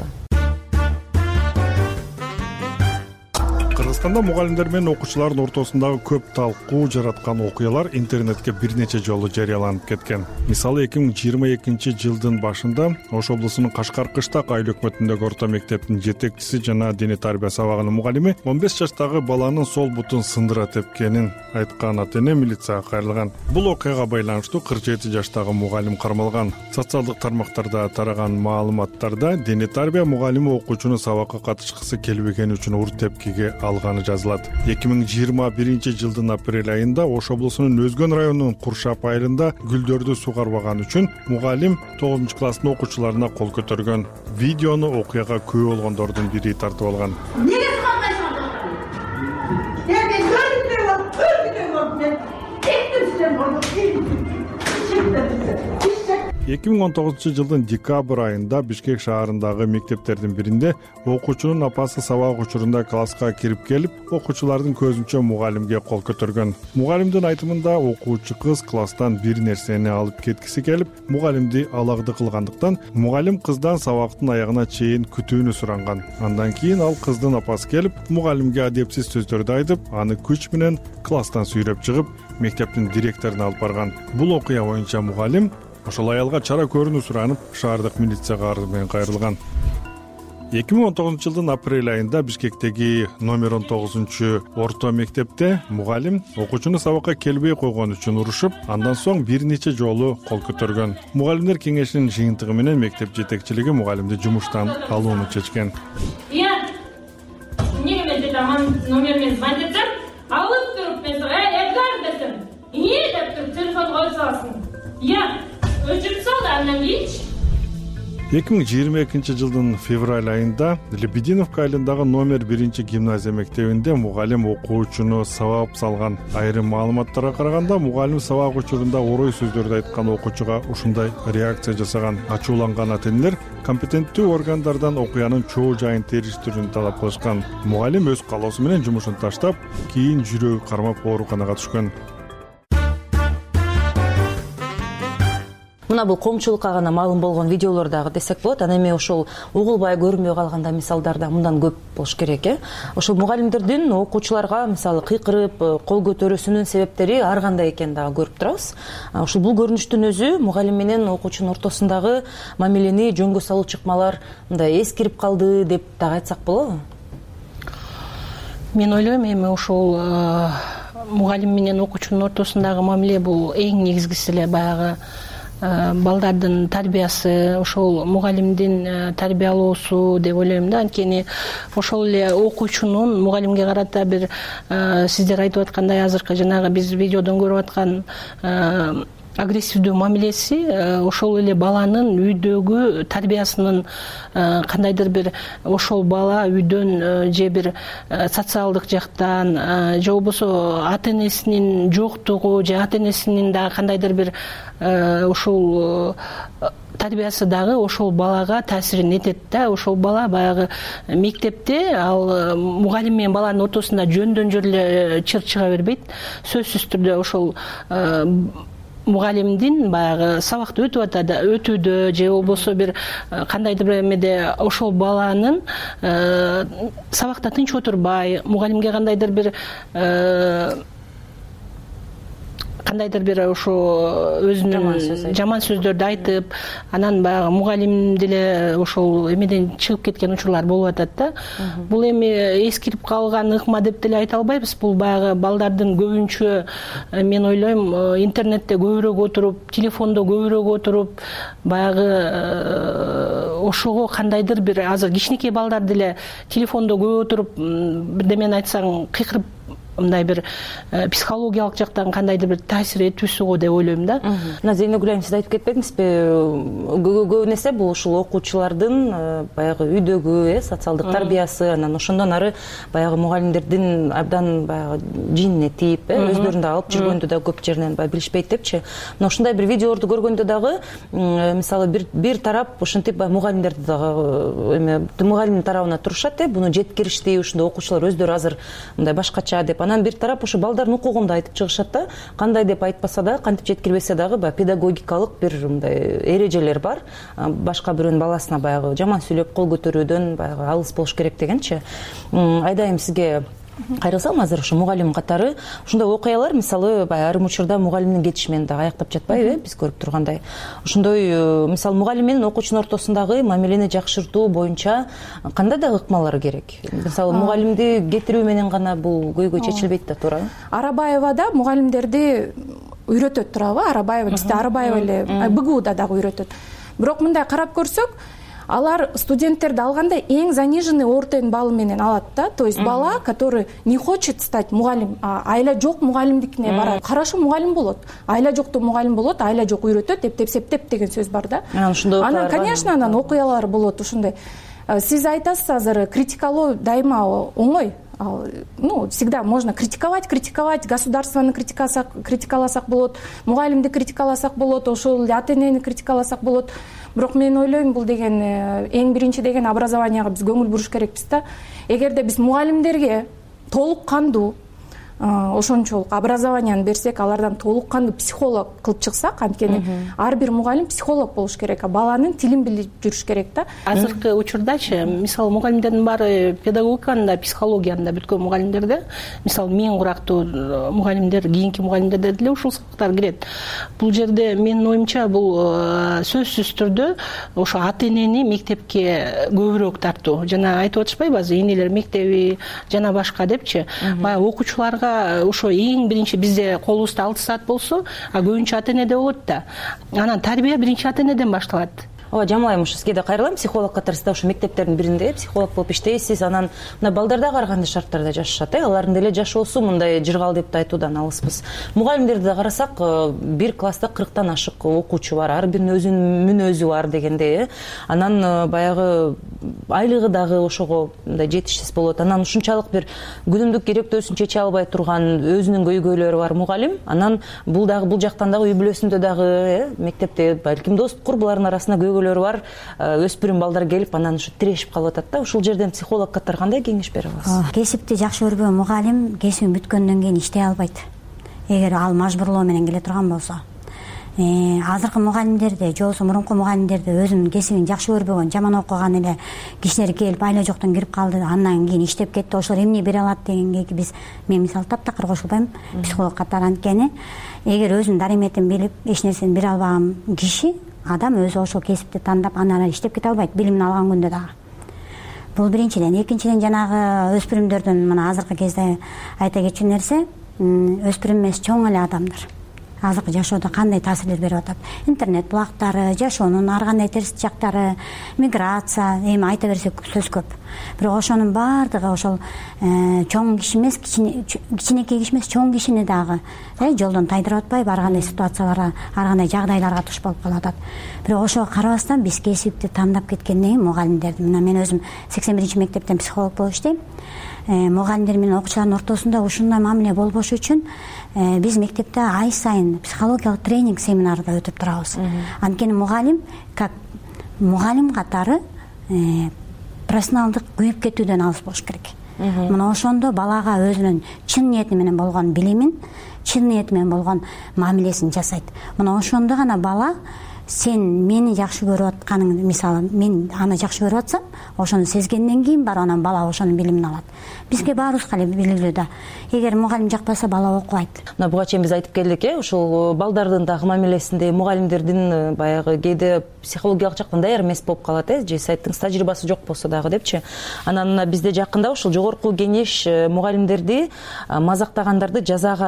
Кыргызстанда мугалимдер менен окуучулардын ортосундагы көп талкуу жараткан окуялар интернетке бир нече жолу жарыяланып кеткен. Мисалы эки миң жыйырма экинчи жылдын башында Ош облусунун Кашкар Кыштак айыл өкмөтүндөгү орто мектептин жетекчиси жана дене тарбия сабагынын мугалими он беш жаштагы баланын сол бутун сындыра тепкенин айткан ата-эне милицияга кайрылган. Бул окуяга байланыштуу кырк жети жаштагы мугалим кармалган. Социалдык тармактарда тараган маалыматтарда дене тарбия мугалими окуучуну сабакка катышкысы келбегени үчүн ур тепкиге алганы жазылат. эки миң жыйырма биринчи жылдын апрель айында Ош облусунун Өзгөн районунун Куршап айылында гүлдөрдү сугарбаган үчүн мугалим тогузунчу класстын окуучуларына кол көтөргөн. Видеону окуяга күбө болгондордун бири тартып алган. эки миң он тогузунчу жылдын декабрь айында Бишкек шаарындагы мектептердин биринде окуучунун апасы сабак учурунда класска кирип келип, окуучулардын көзүнчө мугалимге кол көтөргөн. Мугалимдин айтымында окуучу кыз класстан бир нерсени алып кеткиси келип, мугалимди аларды кылгандыктан мугалим кыздан сабактын аягына чейин күтүүнү суранган. Андан кийин ал кыздын апасы келип, мугалимге адепсиз сөздөрдү айтып, аны күч менен класстан сүйрөп чыгып, мектептин директоруна алып барган. Бул окуя боюнча мугалим ошол аялга чара көрүүнү суранып, шаардык милицияга арыз менен кайрылган. эки миң он тогузунчу жылдын апрель айында Бишкектеги номер он тогузунчу орто мектепте мугалим окуучуну сабакка келбей койгон үчүн урушуп, андан соң бир нече жолу кол көтөргөн. Мугалимдер кеңешинин жыйынтыгы менен мектеп жетекчилиги мугалимди жумуштан алууну чечкен. Я эмнеге мен жетаман номермен звонить этсем, алып туруп мен эй Эдгар десем, эмне деп туруп телефон коюп саласың. Я өчүрүп сал, андан кийинчи эки миң жыйырма экинчи жылдын февраль айында Лебединовка айылындагы номер биринчи гимназия мектебинде мугалим окуучуну сабап салган. Айрым маалыматтарга караганда, мугалим сабак учурунда орой сөздөрдү айткан окуучуга ушундай реакция жасаган. Ачууланган ата-энелер компетенттүү органдардан окуянын чоо жайын териштирүүнү талап кылышкан. Мугалим өз каалоосу менен жумушун таштап, кийин жүрөгү кармап ооруканага түшкөн. Мына бул коомчулукка гана маалым болгон видеолор дагы десек болот. Ана эми ошол угулбай көрүнбөй калганда мисалдар да мындан көп болуш керек э. Ошол мугалимдердин окуучуларга мисалы кыйкырып, кол көтөрүүсүнүн себептери ар кандай экенин дагы көрүп турабыз. Ошол бул көрүнүштүн өзү мугалим менен окуучунун ортосундагы мамилени жөнгө салуу чыкмалар мындай эскирип калды деп дагы айтсак болобу? Мен ойлойм, эми ошол мугалим менен окуучунун ортосундагы мамиле бул эң негизгиси эле баягы балдардын тарбиясы, ошол мугалимдин тарбиялоосу деп ойлойм да. Анткени ошол эле окуучунун мугалимге карата бир сиздер айтып аткандай азыркы жанагы биз видеодон көрүп аткан агрессивдүү мамилеси ошол эле баланын үйдөгү тарбиясынын кандайдыр бир ошол бала үйдөн же бир социалдык жактан же болбосо ата-энесинин жоктугу же ата-энесинин дагы кандайдыр бир ошол тарбиясы дагы ошол балага таасирин этет да. Ошол бала баягы мектепте ал мугалим менен баланын ортосунда жөндөн жөн эле чыр чыга бербейт. Сөзсүз түрдө ошол мугалимдин баягы сабакты өтүп атат, өтүүдө же болбосо бир кандайдыр бир эмеде ошол баланын сабакта тынч отурбай, мугалимге кандайдыр бир кандайдыр бир ошо өзүнүн жаман сөздөрдү айтып, анан баягы мугалим деле ошол эмеден чыгып кеткен учурлар болуп атат да. Бул эми эскирип калган ыкма деп деле айта албайбыз. Бул баягы балдардын көбүнчө мен ойлойм интернетте көбүрөөк отуруп, телефондо көбүрөөк отуруп, баягы ошого кандайдыр бир азыр кичинекей балдар деле телефондо көп отуруп бирдемени айтсаң кыйкырып мындай бир психологиялык жактан кандайдыр бир таасир этүүсү го деп ойлойм да. Мына Зейнегүл айым, сиз айтып кетпедиңизби, көп нерсе бул ушул окуучулардын баягы үйдөгү э социалдык тарбиясы, анан ошондон ары баягы мугалимдердин абдан баягы жинине тиип, э өздөрүн да алып жүргөндү да көп жеринен баягы билишпейт депчи. Мына ушундай бир видеолорду көргөндө дагы мисалы бир бир тарап ушинтип мугалимдерди дагы эме мугалимдин тарабына турушат, э буну жеткиришти, ушундай окуучулар өздөрү азыр мындай башкача деп. Анан бир тарап ошо балдардын укугун да айтып чыгышат да. Кандай деп айтпаса да, кантип жеткирбесе дагы баягы педагогикалык бир мындай эрежелер бар. Башка бирөөнүн баласына баягы жаман сүйлөп кол көтөрүүдөн баягы алыс болуш керек дегенчи. Айдайым, сизге кайрылсам, азыр ошо мугалим катары ушундай окуялар мисалы баягы айрым учурда мугалимдин кетиши менен дагы аяктап жатпайбы, э биз көрүп тургандай. Ошондой мисалы мугалим менен окуучунун ортосундагы мамилени жакшыртуу боюнча кандай да ыкмалар керек? Мисалы мугалимди кетирүү менен гана бул көйгөй чечилбейт да, туурабы? Арабаева да мугалимдерди үйрөтөт, туурабы? Арабаева бизде Арабаева эле БГУда дагы үйрөтөт. Бирок мындай карап көрсөк, алар студенттерди алганда эң заниженный орден баллы менен алат да. То есть бала, который не хочет стать мугалим, айла жок мугалимдикине барат. Хорошо мугалим болот, айла жокто мугалим болот, айла жок үйрөтөт, эптеп септеп деген сөз бар да. Анан, конечно, анан окуялар болот ушундай. Сиз айтасыз азыр, критикалоо дайыма оңой. Ну, всегда можно критиковать, критиковать, государствону критикаласак, критикаласак болот, мугалимди критикаласак болот, ошол эле ата-энени критикаласак болот. Бирок мен ойлойм, бул деген эң биринчи деген образованияга биз көңүл буруш керекпиз да. Эгерде биз мугалимдерге толук кандуу ошончолук образованияны берсек, алардан толук кандуу психолог кылып чыксак, анткени ар бир мугалим психолог болуш керек, баланын тилин билип жүрүш керек да. Азыркы учурдачы, мисалы мугалимдердин баары педагогиканын да, психологиянын да бүткөн мугалимдерде, мисалы мен курактуу мугалимдер, кийинки мугалимдерде деле ушул сыяктар кирет. Бул жерде менин оюмча бул сөзсүз түрдө ошо ата энени мектепке көбүрөөк тартуу. Жана айтып атышпайбы азыр энелер мектеби жана башка депчи. Баягы окуучуларга ошо эң биринчи бизде колубузда алты саат болсо, а көбүнчө ата энеде болот да. Анан тарбия биринчи ата энеден башталат. Ооба, Жамал айым, сизге да кайрылам. Психолог катарында ошо мектептердин биринде психолог болуп иштейсиз. Анан мына балдар дагы ар кандай шарттарда жашашат, э, алардын деле жашоосу мындай жыргал деп да айтуудан алыспыз. Мугалимдерди да карасак, бир класста кырктан ашык окуучу бар, ар биринин өзүнүн мүнөзү бар дегендей, э. Анан баягы айлыгы дагы ошого мындай жетишсиз болот. Анан ушунчалык бир күнүмдүк керектөөсүн чече албай турган өзүнүн көйгөйлөрү бар мугалим. Анан бул дагы бул жактан дагы үй бүлөсүндө дагы, э, мектепте балким дос курбулардын арасында көйгөйлөр бар, өспүрүм балдар келип анан ушу тирешип калып атат да. Ушул жерден психолог катар кандай кеңеш бере аласыз? Кесипти жакшы көрбөгөн мугалим кесибин бүткөндөн кийин иштей албайт, эгер ал мажбурлоо менен келе турган болсо. Азыркы мугалимдерде же болбосо мурунку мугалимдерде өзүнүн кесибин жакшы көрбөгөн, жаман окуган эле кишилер келип айла жоктон кирип калды, андан кийин иштеп кетти, ошолор эмне бере алат дегенге биз мен мисалы таптакыр кошулбайм психолог катары. Анткени эгер өзүнүн дарыметин билип эч нерсени бере албаган киши, адам өзү ошол кесипти тандап анан иштеп кете албайт, билимин алган күндө дагы. Бул биринчиден. Экинчиден, жанагы өспүрүмдөрдүн мына азыркы кезде айта кетчү нерсе, өспүрүм эмес, чоң эле адамдар азыркы жашоодо кандай таасирлер берип атат. Интернет булактары, жашоонун ар кандай терс жактары, миграция, эми айта берсек сөз көп. Бирок ошонун баардыгы ошол чоң киши эмес, кичинекей киши эмес, чоң кишини дагы жолдон тайдырып атпайбы, ар кандай ситуацияларга, ар кандай жагдайларга туш болуп калып атат. Бирок ошого карабастан биз кесипти тандап кеткенден кийин мугалимдерди, мына мен өзүм сексен биринчи мектептен психолог болуп иштейм. Мугалимдер менен окуучулардын ортосунда ушундай мамиле болбош үчүн биз мектепте ай сайын психологиялык тренинг семинарда өтүп турабыз. Анткени мугалим как мугалим катары профессионалдык күйүп кетүүдөн алыс болуш керек. Мына ошондо балага өзүнүн чын ниети менен болгон билимин, чын ниети менен болгон мамилесин жасайт. Мына ошондо гана бала сен мени жакшы көрүп атканыңды, мисалы мен аны жакшы көрүп атсам, ошону сезгенден кийин барып анан бала ошонун билимин алат. Бизге баарыбызга эле белгилүү да. Эгер мугалим жакпаса, бала окубайт. Мына буга чейин биз айтып келдик, э, ушул балдардын дагы мамилесинде мугалимдердин баягы кээде психологиялык жактан даяр эмес болуп калат, э, же сайттын тажрыйбасы жок болсо дагы депчи. Анан бизде жакында ушул жогорку кеңеш мугалимдерди мазактагандарды жазага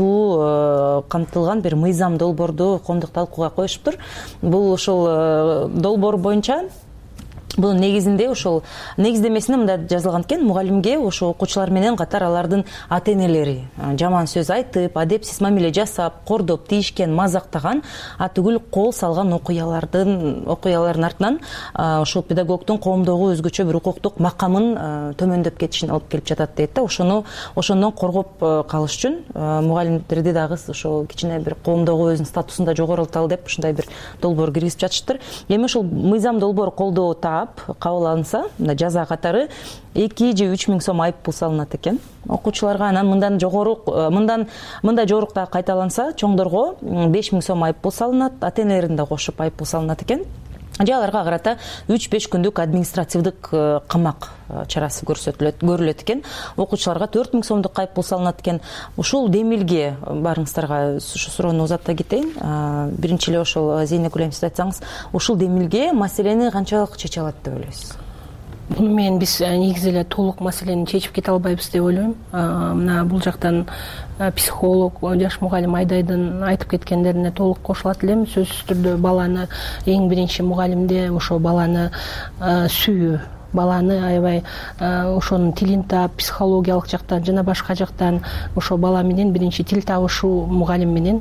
тартуу камтылган бир мыйзам долбоорду коомдук талкууга коюшуптур. Бул ошол долбоор боюнча Бунун негизинде ошол негиздемесинде мындай жазылган экен: мугалимге ошо окуучулар менен катар алардын ата энелери жаман сөз айтып, адепсиз мамиле жасап, кордоп, тийишкен, мазактаган, атүгүл кол салган окуялардын окуялардын артынан ошол педагогдун коомдогу өзгөчө бир укуктук макамын төмөндөп кетишине алып келип жатат дейт да. Ошону ошондон коргоп калыш үчүн мугалимдерди дагы ошо кичине бир коомдогу өзүнүн статусун да жогорулталы деп ушундай бир долбоор киргизип жатыштыр. Эми ушул мыйзам долбоор колдоо таап кабыл алынса, мына жаза катары эки же үч миң сом айып пул салынат экен окуучуларга. Анан мындан жогору мындан мындай жогору дагы кайталанса, чоңдорго беш миң сом айып пул салынат, ата энелерин да кошуп айып пул салынат экен. Же аларга карата үч беш күндүк административдик камак чарасы көрсөтүлөт, көрүлөт экен. Окуучуларга төрт миң сомдук айып пул салынат экен. Ушул демилге баарыңыздарга ушу суроону узатта кетейин. Биринчи эле ошол Зейнегүл сиз айтсаңыз, ушул демилге маселени канчалык чече алат деп ойлойсуз? Буну менен биз негизи эле толук маселени чечип кете албайбыз деп ойлойм. Мына бул жактан психолог, жаш мугалим Айдайдын айтып кеткендерине толук кошулат элем. Сөзсүз түрдө баланы эң биринчи мугалимде ошо баланы сүйүү, баланы аябай ошонун тилин таап, психологиялык жактан жана башка жактан ошо бала менен биринчи тил табышуу мугалим менен.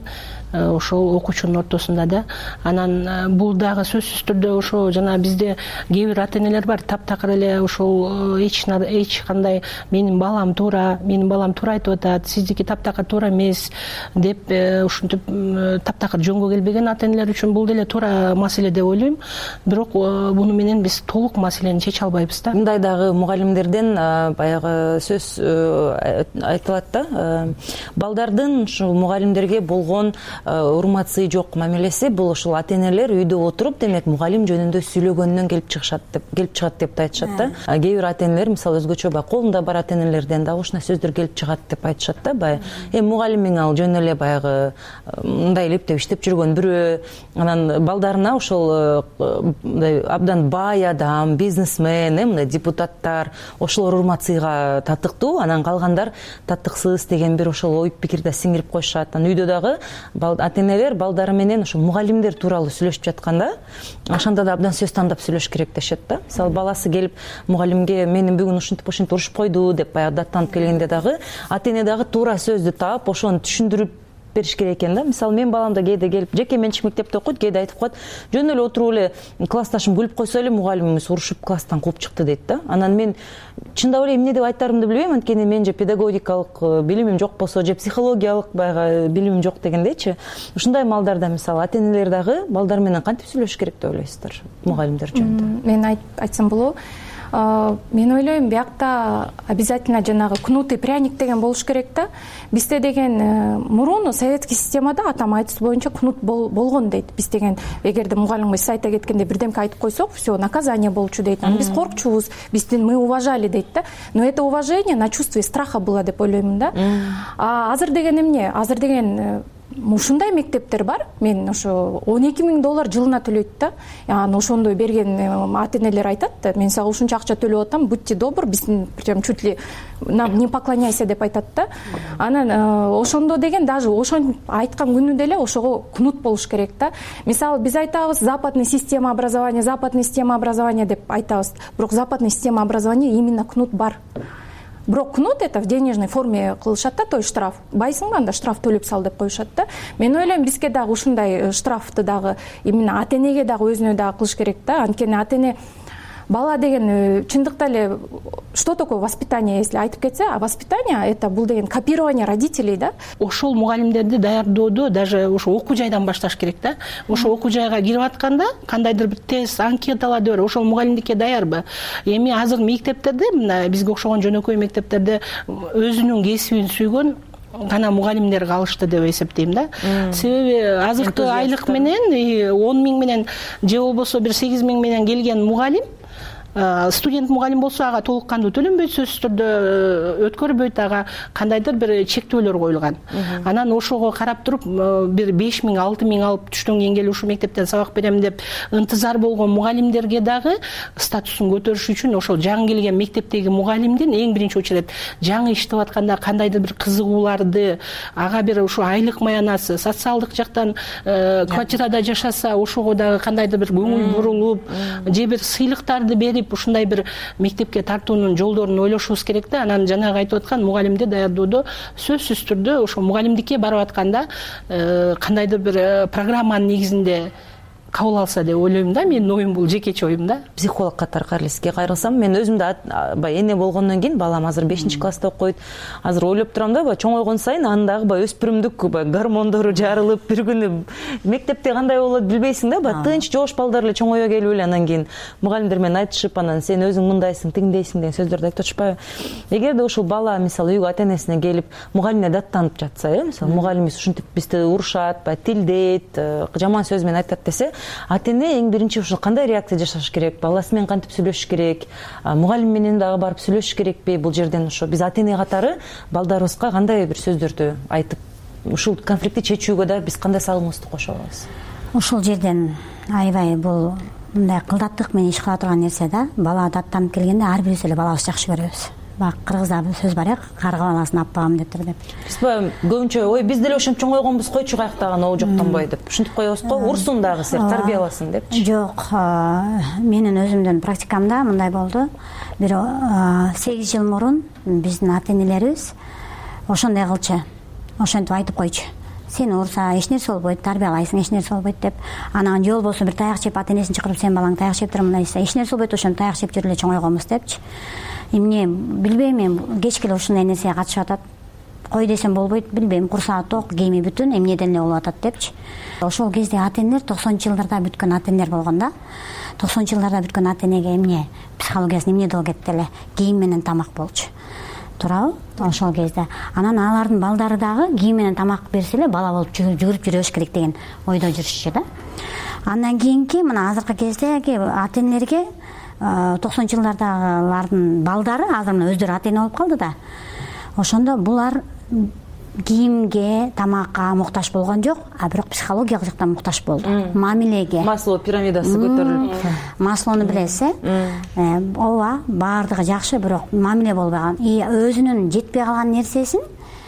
ошол окуучунун ортосунда да. Анан бул дагы сөзсүз түрдө ошо жана бизде кээ бир ата энелер бар, таптакыр эле ошол эч эч кандай менин балам туура, менин балам туура айтып атат, сиздики таптакыр туура эмес деп ушинтип таптакыр жөнгө келбеген ата энелер үчүн бул деле туура маселе деп ойлойм. Бирок буну менен биз толук маселени чече албайбыз да. Мындай дагы мугалимдерден баягы сөз айтылат да. Балдардын ушул мугалимдерге болгон урматсый жок мамилеси бул ушул ата энелер үйдө отуруп, демек мугалим жөнүндө сүйлөгөндөн келип чыгышат деп, келип чыгат деп айтышат да. Кээ бир ата энелер мисалы өзгөчө баягы колунда бар ата энелерден дагы ушундай сөздөр келип чыгат деп айтышат да. Баягы эми мугалимиң ал жөн эле баягы мындай эле иптеп иштеп жүргөн бирөө, анан балдарына ошол мындай абдан бай адам, бизнесмен, мындай депутаттар ошолор урматсыйга татыктуу, анан калгандар татыксыз деген бир ошол ой пикирди сиңирип коюшат. Анан үйдө дагы ата энелер балдары менен ошо мугалимдер тууралуу сүйлөшүп жатканда ошондо да абдан сөз тандап сүйлөш керек дешет да. Мисалы баласы келип мугалимге мени бүгүн ушинтип ушинтип урушуп койду деп баягы даттанып келгенде дагы ата эне дагы туура сөздү таап ошону түшүндүрүп бериш керек экен да. Мисалы мен балам да кээде келип жеке менчик мектепте окуйт, кээде айтып коет, жөн эле отуруп эле классташым күлүп койсо эле мугалимибиз урушуп класстан кууп чыкты дейт да. Анан мен чындап эле эмне деп айтарымды билбейм, анткени мен же педагогикалык билимим жок болсо, же психологиялык баягы билимим жок дегендейчи. Ушундай маалдарда мисалы ата энелер дагы балдар менен кантип сүйлөшүш керек деп ойлойсуздар мугалимдер жөнүндө? Мен айтсам болобу? Мен ойлойм, биякта обязательно жанагы кнут и пряник деген болуш керек да. Бизде деген мурун советский системада атам айтысы боюнча кнут болгон дейт. Биз деген эгерде мугалимге сиз айта кеткенде бирдемке айтып койсок, все, наказание болчу дейт. Анан биз коркчубуз, биздин мы уважали дейт да. Но это уважение на чувстве страха было деп ойлоймун да. А азыр деген эмне? Азыр деген ушундай мектептер бар. Мен ошо он эки миң доллар жылына төлөйт да. Анан ошондой берген ата энелер айтат да, мен сага ушунча акча төлөп атам, будьте добр, биздин прям чуть ли нам не поклоняйся деп айтат да. Анан ошондо деген даже ошон айткан күнү деле ошого кнут болуш керек да. Мисалы биз айтабыз западный система образования, западный система образования деп айтабыз. Бирок западный система образования именно кнут бар. Бирок кнут это в денежной форме кылышат да, то есть штраф. Байсың анда штраф төлөп сал деп коюшат да. Мен ойлойм, бизге дагы ушундай штрафты дагы именно ата энеге дагы өзүнө дагы кылыш керек да. Анткени ата эне бала деген чындыкта эле что такое воспитание, если айтып кетсе, а воспитание это бул деген копирование родителей да. Ошол мугалимдерди даярдоодо даже ошо окуу жайдан башташ керек да. Ошо окуу жайга кирип атканда кандайдыр бир тест, анкеталарды бер, ошол мугалимдикке даярбы? Эми азыр мектептерде, мына бизге окшогон жөнөкөй мектептерде өзүнүн кесибин сүйгөн гана мугалимдер калышты деп эсептейм да. Себеби азыркы айлык менен он миң менен же болбосо бир сегиз миң менен келген мугалим, студент мугалим болсо ага толук кандуу төлөнбөйт, сөзсүз түрдө өткөрбөйт, ага кандайдыр бир чектөөлөр коюлган. Анан ошого карап туруп бир беш миң алты миң алып түштөн кийин келип ушул мектептен сабак берем деп ынтызар болгон мугалимдерге дагы статусун көтөрүш үчүн ошол жаңы келген мектептеги мугалимдин эң биринчи очередь жаңы иштеп атканда кандайдыр бир кызыгууларды, ага бир ушу айлык маянасы, социалдык жактан квартирада жашаса ошого дагы кандайдыр бир көңүл бурулуп, же бир сыйлыктарды берип ушундай бир мектепке тартуунун жолдорун ойлошубуз керек да. Анан жанагы айтып аткан мугалимди даярдоодо сөзсүз түрдө ошо мугалимдикке барып атканда кандайдыр бир программанын негизинде кабыл алса деп ойлойм да. Менин оюм бул жекече оюм да. Психолог катары кайрылсызга кайрылсам, мен өзүм да баягы эне болгондон кийин балам азыр бешинчи класста окуйт. Азыр ойлоп турам да, баягы чоңойгон сайын анын дагы баягы өспүрүмдүк баягы гормондору жарылып, бир күнү мектепте кандай болот билбейсиң да, баягы тынч жоош балдар эле чоңое келип эле анан кийин мугалимдер менен айтышып, анан сен өзүң мындайсың, тигиндейсиң деген сөздөрдү айтып атышпайбы? Эгерде ушул бала мисалы үйгө ата энесине келип мугалимине даттанып жатса, э, мисалы мугалимибиз ушинтип бизди урушат, баягы тилдейт, жаман сөз менен айтат десе, ата эне эң биринчи ушул кандай реакция жасаш керек, баласы менен кантип сүйлөшүш керек, мугалим менен дагы барып сүйлөшүш керекпи? Бул жерден ошо биз ата эне катары балдарыбызга кандай бир сөздөрдү айтып, ушул конфликтти чечүүгө да биз кандай салымыбызды кошо алабыз? Ушул жерден аябай бул мындай кылдаттык менен иш кыла турган нерсе да. Бала даттанып келгенде ар бирибиз эле балабызды жакшы көрөбүз. Бак кыргызда бир сөз бар э, карга баласын аппагам дептир деп. Биз көбүнчө ой биз деле ошентип чоңойгонбуз, койчу каяктагы оо жоктонбой деп ушинтип коебуз го, урсун дагы сер тарбияласын депчи. Жок, менин өзүмдүн практикамда мындай болду. Бир сегиз жыл мурун биздин ата энелерибиз ошондой кылчу, ошентип айтып койчу. сени урса эч нерсе болбойт, тарбиялайсың, эч нерсе болбойт деп, анан же болбосо бир таяк жеп ата энесин чакырып сен балаң таяк жеп тур мындай десе, эч нерсе болбойт, ошону таяк жеп жүрүп эле чоңойгонбуз депчи. Эмне билбейм, эми кечке эле ушундай нерсеге катышып атат. Кой десем болбойт, билбейм, курсагы ток, кийими бүтүн, эмнеден эле болуп атат депчи. Ошол кезде ата энелер токсонунчу жылдарда бүткөн ата энелер болгон да. токсонунчу жылдарда бүткөн ата энеге эмне психологиясы эмне дол кетти эле, кийим менен тамак болчу. Туурабы? Ошол кезде. Анан алардын балдары дагы кийим менен тамак берсе эле бала болуп жүгүрүп жүрөш керек деген ойдо жүрүшчү да. Андан кийинки мына азыркы кездеги ата энелерге токсонунчу жылдардагылардын балдары азыр мына өздөрү ата эне болуп калды да. Ошондо булар кийимге, тамакка муктаж болгон жок, а бирок психологиялык жактан муктаж болду. Мамилеге. Маслоу пирамидасы көтөрүлүп. Маслоуну билесиз, э? Ооба, баардыгы жакшы, бирок мамиле болбогон. И өзүнүн жетпей калган нерсесин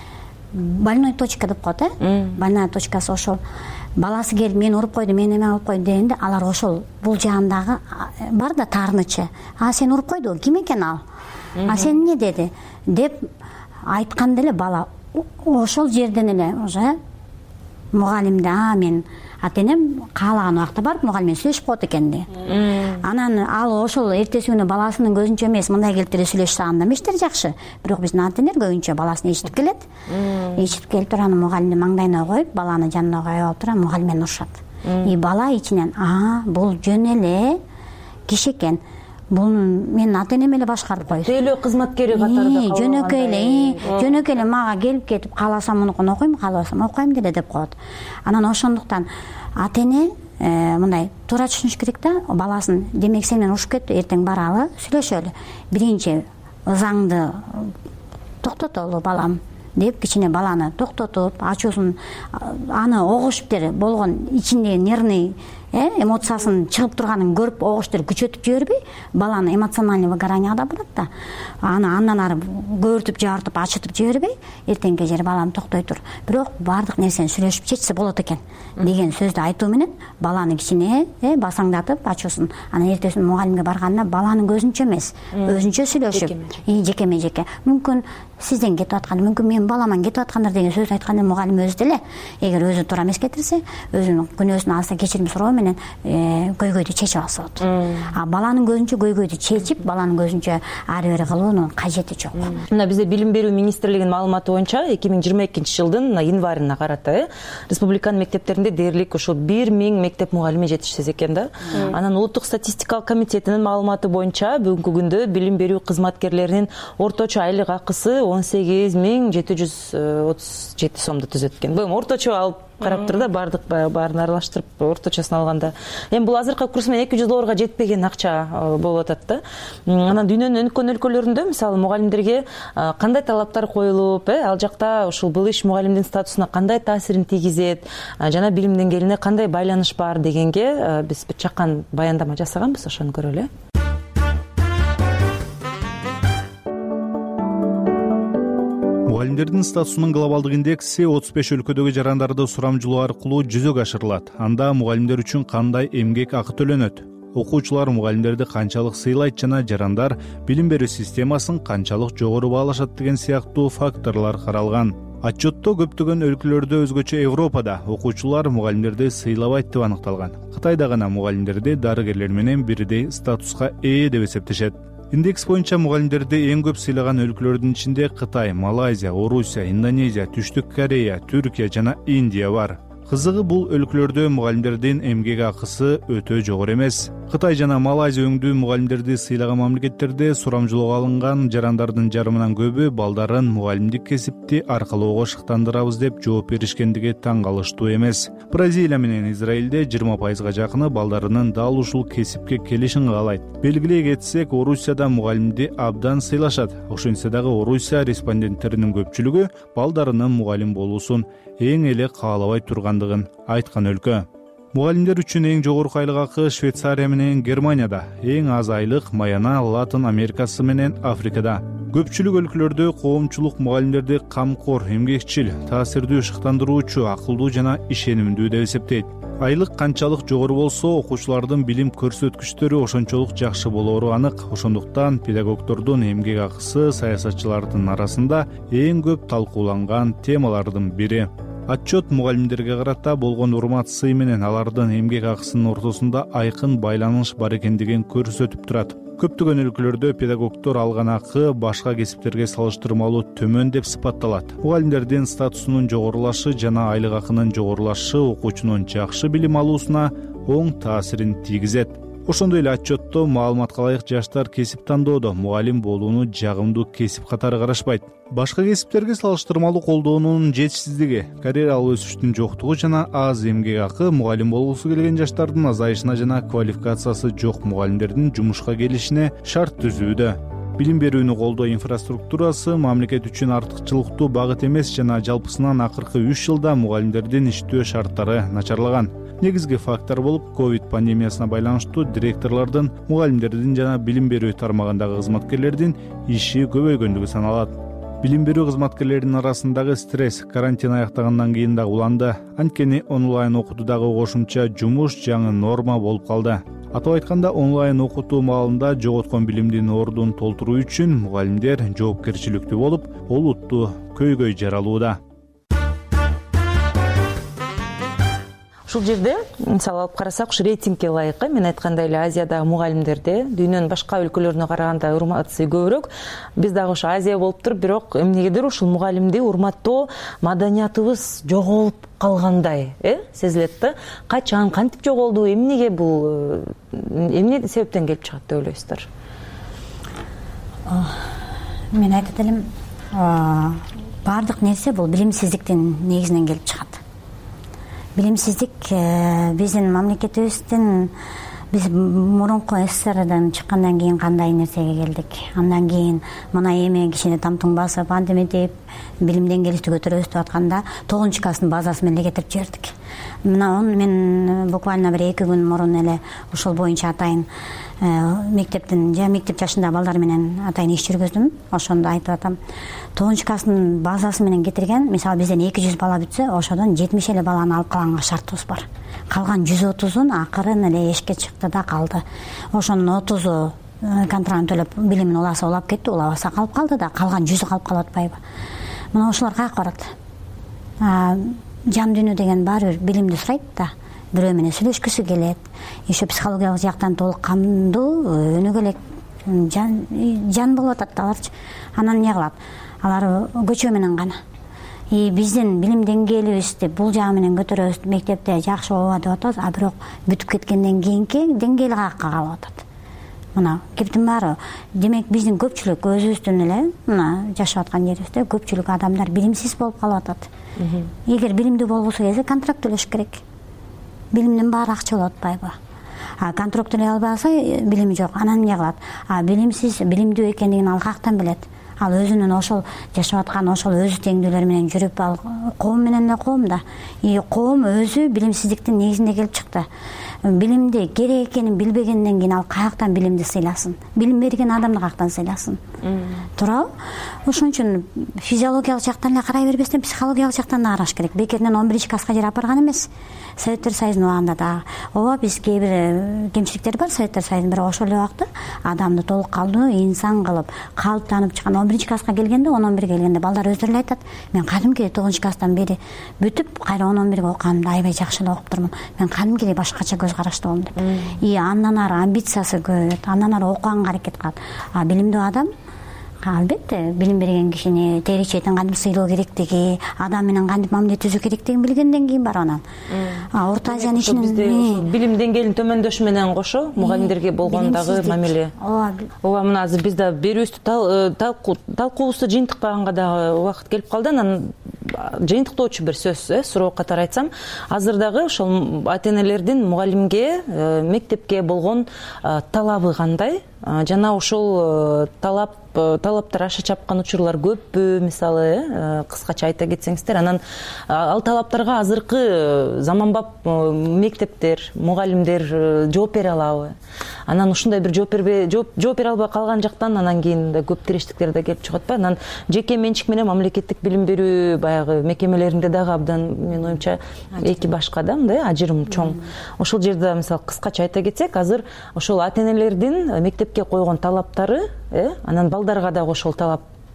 больной точка деп коет, э? Больная точкасы ошол. Баласы келип мени уруп койду, мени эме кылып койду дегенде, алар ошол бул жаандагы бар да таарынычы. А сени уруп койду, ким экен ал? А сен эмне деди? Деп айтканда эле бала ошол жерден эле уже мугалимде, а мен ата энем каалаган убакта барып мугалим менен сүйлөшүп коет экен ди. Анан ал ошол эртеси күнү баласынын көзүнчө эмес, мындай келип деле сүйлөшсө анда эмештер жакшы. Бирок биздин ата энелер көбүнчө баласын ичитип келет. Ичитип келип туруп анан мугалимдин маңдайына коюп, баланы жанына коюп алып туруп мугалим менен урушат. И бала ичинен, а бул жөн эле киши экен. Бул менин ата энем эле башкарып койду. Тейлөө кызматкери катарында калган. Жөнөкөй эле, жөнөкөй эле мага келип кетип, кааласам мунукун окуйм, кааласам окуйм деле деп коет. Анан ошондуктан ата эне мындай туура түшүнүш керек да, баласын, демек сен менен урушуп кетти, эртең баралы, сүйлөшөлү. Биринчи ызаңды токтотолу балам деп кичине баланы токтотуп, ачуусун, аны огуштер болгон ичиндеги нервный эмоциясын чыгып турганын көрүп огуштер күчөтүп жибербей, баланы эмоциональный выгоранияга да бурат да. Аны андан ары көөртүп, жаартып, ачытып жибербей, эртеңки жери балам токтой тур. Бирок баардык нерсени сүйлөшүп чечсе болот экен деген сөздү айтуу менен баланы кичине басаңдатып, ачуусун, анан эртесин мугалимге барганда баланын көзүнчө эмес, өзүнчө сүйлөшүп, жекеме жеке. Мүмкүн сизден кетип аткан, мүмкүн менин баламан кетип аткандар деген сөз айтканда мугалим өзү деле, эгер өзү туура эмес кетирсе, өзүнүн күнөөсүн алса кечирим суроо менен көйгөйдү чечип алса болот. А баланын көзүнчө көйгөйдү чечип, баланын көзүнчө ары бери кылуунун кажети жок. Мына бизде Билим берүү министрлигинин маалыматы боюнча эки миң жыйырма экинчи жылдын январына карата республиканын мектептеринде дээрлик ушул бир миң мектеп мугалими жетишсиз экен да. Анан улуттук статистикалык комитетинин маалыматы боюнча бүгүнкү күндө билим берүү кызматкерлеринин орточо айлык акысы он сегиз миң жети жүз отуз жети сомду түзөт экен. Бул орточо алып карап тур да, бардык баарын аралаштырып орточосун алганда. Эми бул азыркы курс менен эки жүз долларга жетпеген акча болуп атат да. Анан дүйнөнүн өнүккөн өлкөлөрүндө мисалы мугалимдерге кандай талаптар коюлуп, ал жакта ушул бул иш мугалимдин статусуна кандай таасирин тийгизет, жана билим деңгээлине кандай байланыш бар дегенге биз бир чакан баяндама жасаганбыз, ошону көрөлү. Мугалимдердин статусунун глобалдык индекси отуз беш өлкөдөгү жарандарды сурамжылоо аркылуу жүзөгө ашырылат. Анда мугалимдер үчүн кандай эмгек акы төлөнөт? Окуучулар мугалимдерди канчалык сыйлайт жана жарандар билим берүү системасын канчалык жогору баалашат деген сыяктуу факторлор каралган. Отчетто көптөгөн өлкөлөрдө, өзгөчө Европада окуучулар мугалимдерди сыйлабайт деп аныкталган. Кытайда гана мугалимдерди дарыгерлер менен бирдей статуска ээ деп эсептешет. Индекс боюнча мугалимдерди эң көп сыйлаган өлкөлөрдүн ичинде Кытай, Малайзия, Орусия, Индонезия, Түштүк Корея, Түркия жана Индия бар. Кызыгы бул өлкөлөрдө мугалимдердин эмгек акысы өтө жогору эмес. Кытай жана Малайзия өңдүү мугалимдерди сыйлаган мамлекеттерде сурамжылоого алынган жарандардын жарымынан көбү балдарын мугалимдик кесипти аркалоого шыктандырабыз деп жооп беришкендиги таң калыштуу эмес. Бразилия менен Израилде жыйырма пайызга жакыны балдарынын дал ушул кесипке келишин каалайт. Белгилей кетсек, Орусияда мугалимди абдан сыйлашат. Ошентсе дагы Орусия респонденттеринин көпчүлүгү балдарынын мугалим болуусун эң эле каалабай тургандыгын айткан өлкө. Мугалимдер үчүн эң жогорку айлык акы Швейцария менен Германияда, эң аз айлык Майана, Латын Америкасы менен Африкада. Көпчүлүк өлкөлөрдө коомчулук мугалимдерди камкор, эмгекчил, таасирдүү, шыктандыруучу, акылдуу жана ишенимдүү деп эсептейт. Айлык канчалык жогору болсо, окуучулардын билим көрсөткүчтөрү ошончолук жакшы болоору анык. Ошондуктан педагогдордун эмгек акысы саясатчылардын арасында эң көп талкууланган темалардын бири. отчет мугалимдерге карата болгон урмат сый менен алардын эмгек акысынын ортосунда айкын байланыш бар экендигин көрсөтүп турат. Көптөгөн өлкөлөрдө педагогдор алган акы башка кесиптерге салыштырмалуу төмөн деп сыпатталат. Мугалимдердин статусунун жогорулашы жана айлык акынын жогорулашы окуучунун жакшы билим алуусуна оң таасирин тийгизет. Ошондой эле отчетто маалыматка ылайык жаштар кесип тандоодо мугалим болууну жагымдуу кесип катары карашпайт. Башка кесиптерге салыштырмалуу колдоонун жетишсиздиги, карьералык өсүштүн жоктугу жана аз эмгек акы мугалим болгусу келген жаштардын азайышына жана квалификациясы жок мугалимдердин жумушка келишине шарт түзүүдө. Билим берүүнү колдоо инфраструктурасы мамлекет үчүн артыкчылыктуу багыт эмес жана жалпысынан акыркы үч жылда мугалимдердин иштөө шарттары начарлаган. Негизги фактор болуп ковид пандемиясына байланыштуу директорлордун, мугалимдердин жана билим берүү тармагындагы кызматкерлердин иши көбөйгөндүгү саналат. Билим берүү кызматкерлеринин арасындагы стресс карантин аяктагандан кийин да уланды. Анткени онлайн окутуудагы кошумча жумуш жаңы норма болуп калды. Атап айтканда, онлайн окутуу маалында жоготкон билимдин ордун толтуруу үчүн мугалимдер жоопкерчиликтүү болуп, олуттуу көйгөй жаралууда. Ушул жерде мисалы алып карасак, ушу рейтингке ылайык, мен айткандай эле Азиядагы мугалимдерде дүйнөнүн башка өлкөлөрүнө караганда урматы көбүрөөк. Биз дагы ушу Азия болуп туруп, бирок эмнегедир ушул мугалимди урматтоо маданиятыбыз жоголуп калгандай, э, сезилет да. Качан, кантип жоголду, эмнеге бул, эмне себептен келип чыгат деп ойлойсуздар? Мен айтат элем, баардык нерсе бул билимсиздиктин негизинен келип чыгат. Билимсиздик биздин мамлекетибиздин, биз мурунку СССРдан чыккандан кийин кандай нерсеге келдик. Андан кийин мына эми кичине тамтың басып, антиметип билимден келишти көтөрөбүз деп атканда тогузунчу класстын базасы менен кетирип жибердик. Мына он мен буквально бир эки күн мурун эле ушул боюнча атайын мектептин же мектеп жашындагы балдар менен атайын иш жүргүздүм. Ошондо айтып атам, тогузунчу класстын базасы менен кетирген, мисалы бизден эки жүз бала бүтсө, ошодон жетимиш эле баланы алып калганга шартыбыз бар. Калган жүз отузун акырын эле эшикке чыкты да калды. Ошонун отузу контрактын төлөп билимин уласа улап кетти, улабаса калып калды да, калган жүзү калып калып атпайбы? Мына ошолор каяка барат? Жан дүйнө деген баары бир билимди сурайт да, бирөө менен сүйлөшкүсү келет. Еще психологиялык жактан толук камдуу, өнүгө элек жан жан болуп атат аларчы. Анан эмне кылат? Алар көчө менен гана. И биздин билим деңгээлибизди бул жагы менен көтөрөбүз, мектепте жакшы ооба деп атабыз, а бирок бүтүп кеткенден кийинки деңгээл каяка калып атат. Мына кептин баары, демек биздин көпчүлүк өзүбүздүн эле мына жашап аткан жерибизде көпчүлүк адамдар билимсиз болуп калып атат. Эгер билимдүү болгусу келсе, контракт төлөш керек. Билимдин баары акча болуп атпайбы? А контракт төлөй албаса, билими жок. Анан эмне кылат? А билимсиз, билимдүү экендигин ал каяктан билет? Ал өзүнүн ошол жашап аткан ошол өз теңдүүлөр менен жүрүп, ал коом менен эле коом да. И коом өзү билимсиздиктин негизинде келип чыкты. Билимди керек экенин билбегенден кийин ал каяктан билимди сыйласын? Билим берген адамды каяктан сыйласын? Туурабы? Ошон үчүн физиологиялык жактан эле карай бербестен психологиялык жактан да караш керек. Бекеринен он биринчи класска жер апарган эмес. Советтер Союзунун убагында да ооба биз кээ бир кемчиликтер бар Советтер Союзунун, бирок ошол эле убакта адамды толук калдуу инсан кылып калыптанып чыккан он биринчи класска келгенде, он он бирге келгенде балдар өздөрү эле айтат, мен кадимки тогузунчу класстан бери бүтүп, кайра он он бирге окуганымда аябай жакшы эле окуп турмун. Мен кадимкидей башкача көз караштуу деп. И андан ары амбициясы көбөйөт, андан ары окуганга аракет кылат. А билимдүү адам албетте билим берген кишини тегерек четин кантип сыйлоо керектиги, адам менен кантип мамиле түзүү керектигин билгенден кийин бар анан. Орто Азиянын ичинен билим деңгээлинин төмөндөшү менен кошо мугалимдерге болгон дагы мамиле. Ооба, мына азыр биз да берүүбүздү талкуубузду жыйынтыкпаганга дагы убакыт келип калды. Анан жыйынтыктоочу бир сөз, э, суроо катары айтсам, азыр дагы ошол ата-энелердин мугалимге, мектепке болгон талабы кандай? Жана ушул талап талаптар аша чапкан учурлар көппү, мисалы, кыскача айта кетсеңиздер. Анан ал талаптарга азыркы заманбап мектептер, мугалимдер жооп бере алабы? Анан ушундай бир жооп бербей, жооп бере албай калган жактан анан кийин да көп тирештиктер да келип чыгат атпайбы? Анан жеке менчик менен мамлекеттик билим берүү баягы мекемелеринде дагы абдан, менин оюмча, эки башка да, мындай ажырым чоң. Ошол жерде мисалы кыскача айта кетсек, азыр ошол ата-энелердин мектепке койгон талаптары, э, анан балдарга дагы ошол талап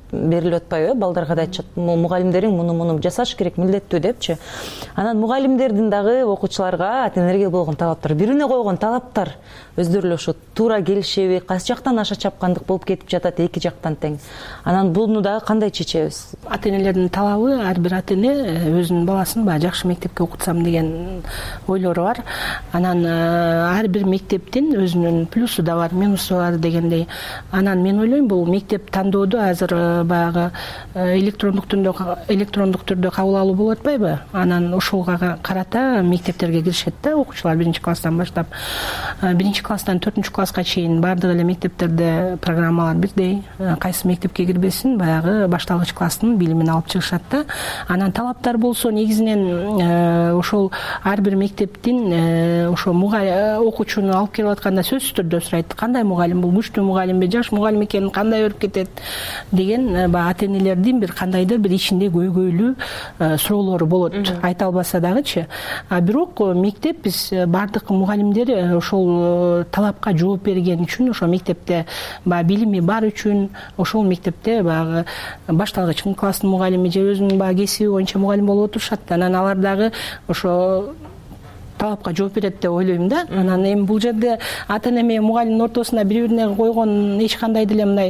берилип атпайбы, балдарга да айтышат, мугалимдериң муну муну жасаш керек, милдеттүү депчи. Анан мугалимдердин дагы окуучуларга, ата энелерге болгон талаптар, бирине койгон талаптар өздөрү эле ошо туура келишеби, кайсы жактан аша чапкандык болуп кетип жатат, эки жактан тең. Анан буну дагы кандай чечебиз? Ата энелердин талабы, ар бир ата эне өзүнүн баласын баягы жакшы мектепке окутсам деген ойлору бар. Анан ар бир мектептин өзүнүн плюсу да бар, минусу бар дегендей. Анан мен ойлойм, бул мектеп тандоодо азыр баягы электрондук түрдө электрондук түрдө кабыл алуу болуп атпайбы? Анан ошого карата мектептерге киришет да окуучулар биринчи класстан баштап. Биринчи класстан төртүнчү класска чейин баардык эле мектептерде программалар бирдей. Кайсы мектепке кирбесин, баягы башталгыч класстын билимин алып чыгышат да. Анан талаптар болсо негизинен ошол ар бир мектептин ошо окуучуну алып келип атканда сөзсүз түрдө сурайт. Кандай мугалим бул, күчтүү мугалимби, жаш мугалим экенин кандай көрүп кетет деген баягы ата энелердин бир кандайдыр бир ичинде көйгөйлүү суроолору болот. Айта албаса дагычы. А бирок мектеп биз баардык мугалимдер ошол талапка жооп берген үчүн, ошо мектепте баягы билими бар үчүн, ошол мектепте баягы башталгыч класстын мугалими же өзүнүн баягы кесиби боюнча мугалим болуп отурушат. Анан алар дагы ошо талапка жооп берет деп ойлойм да. Анан эми бул жерде ата эне менен мугалимдин ортосунда бири-бирине койгон эч кандай деле мындай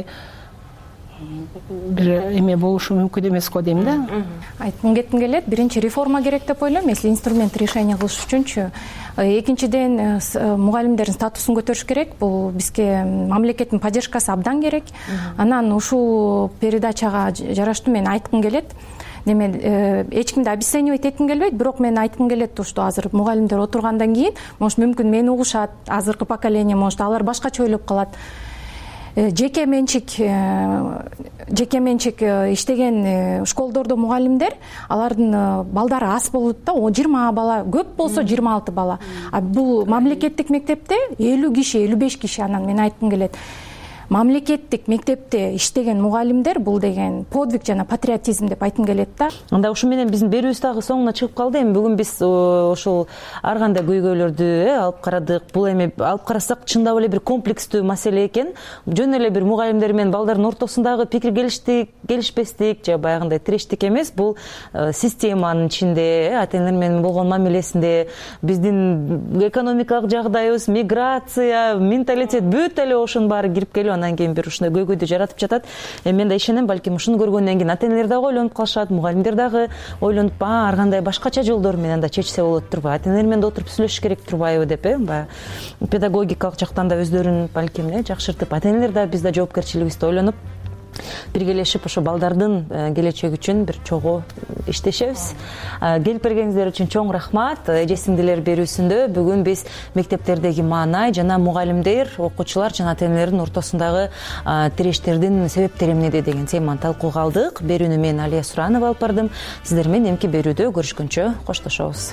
бир эме болушу мүмкүн эмес го дейм да. Айткым кетким келет, биринчи реформа керек деп ойлойм, если инструмент решения кылыш үчүнчү. Экинчиден мугалимдердин статусун көтөрүш керек. Бул бизге мамлекеттин поддержкасы абдан керек. Анан ушул передачага жараштуу мен айткым келет. Деме эч кимди обесценивать этким келбейт, бирок мен айткым келет, что азыр мугалимдер отургандан кийин, может мүмкүн мени угушат, азыркы поколение, может алар башкача ойлоп калат. Жеке менчик жеке менчик иштеген школдордо мугалимдер, алардын балдары аз болот да, жыйырма бала, көп болсо жыйырма алты бала. А бул мамлекеттик мектепте элүү киши, элүү беш киши. Анан мен айткым келет, мамлекеттик мектепте иштеген мугалимдер бул деген подвиг жана патриотизм деп айткым келет да. Анда ушу менен биздин берүүбүз дагы соңуна чыгып калды. Эми бүгүн биз ошол ар кандай көйгөйлөрдү алып карадык. Бул эми алып карасак чындап эле бир комплекстүү маселе экен. Жөн эле бир мугалимдер менен балдардын ортосундагы пикир келиштик, келишпестик же баягындай тирештик эмес. Бул системанын ичинде, ата энелер менен болгон мамилесинде, биздин экономикалык жагдайыбыз, миграция, менталитет, бүт эле ошонун баары кирип келип анан кийин бир ушундай көйгөйдү жаратып жатат. Эми мен да ишенем, балким ушуну көргөндөн кийин ата энелер дагы ойлонуп калышат, мугалимдер дагы ойлонуп, ба ар кандай башкача жолдор менен да чечсе болот турбайбы, ата энелер менен да отуруп сүйлөшүш керек турбайбы деп, э, баягы педагогикалык жактан да өздөрүн балким эле жакшыртып, ата энелер да биз да жоопкерчилигибизди ойлонуп биргелешип ошо балдардын келечеги үчүн бир чогуу иштешебиз. Келип бергениңиздер үчүн чоң рахмат. Эже сиңдилер берүүсүндө бүгүн биз мектептердеги маанай жана мугалимдер, окуучулар жана ата энелердин ортосундагы тирештердин себептери эмнеде деген теманы талкууга алдык. Берүүнү мен Алия Суранова алып бардым. Сиздер менен эмки берүүдө көрүшкөнчө коштошобуз.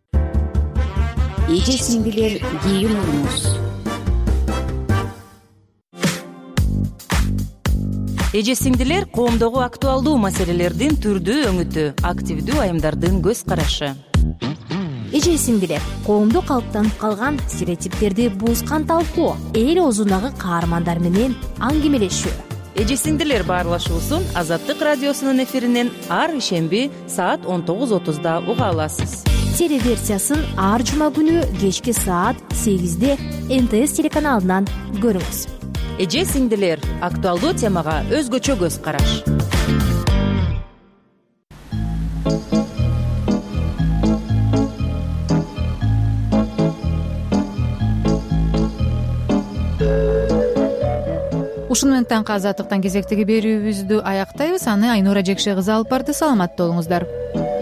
Эже сиңдилер кийимиңиз. Эже сиңдилер коомдогу актуалдуу маселелердин түрдүү өңүтү, активдүү айымдардын көз карашы. Эже сиңдилер коомдо калыптанып калган стереотиптерди бузган талкуу, эл оозундагы каармандар менен аңгемелешүү. Эже сиңдилер баарлашуусун Азаттык радиосунун эфиринен ар ишемби саат он тогуз отузда уга аласыз. Телеверсиясын ар жума күнү кечки саат сегизде эн тэ эс телеканалынан көрүңүз. Эже сиңдилер актуалдуу темага өзгөчө көз караш. Ушуну менен таңкы Азаттыктан кезектеги берүүбүздү аяктайбыз. Аны Айнура Жекше кызы алып барды. Саламатта болуңуздар.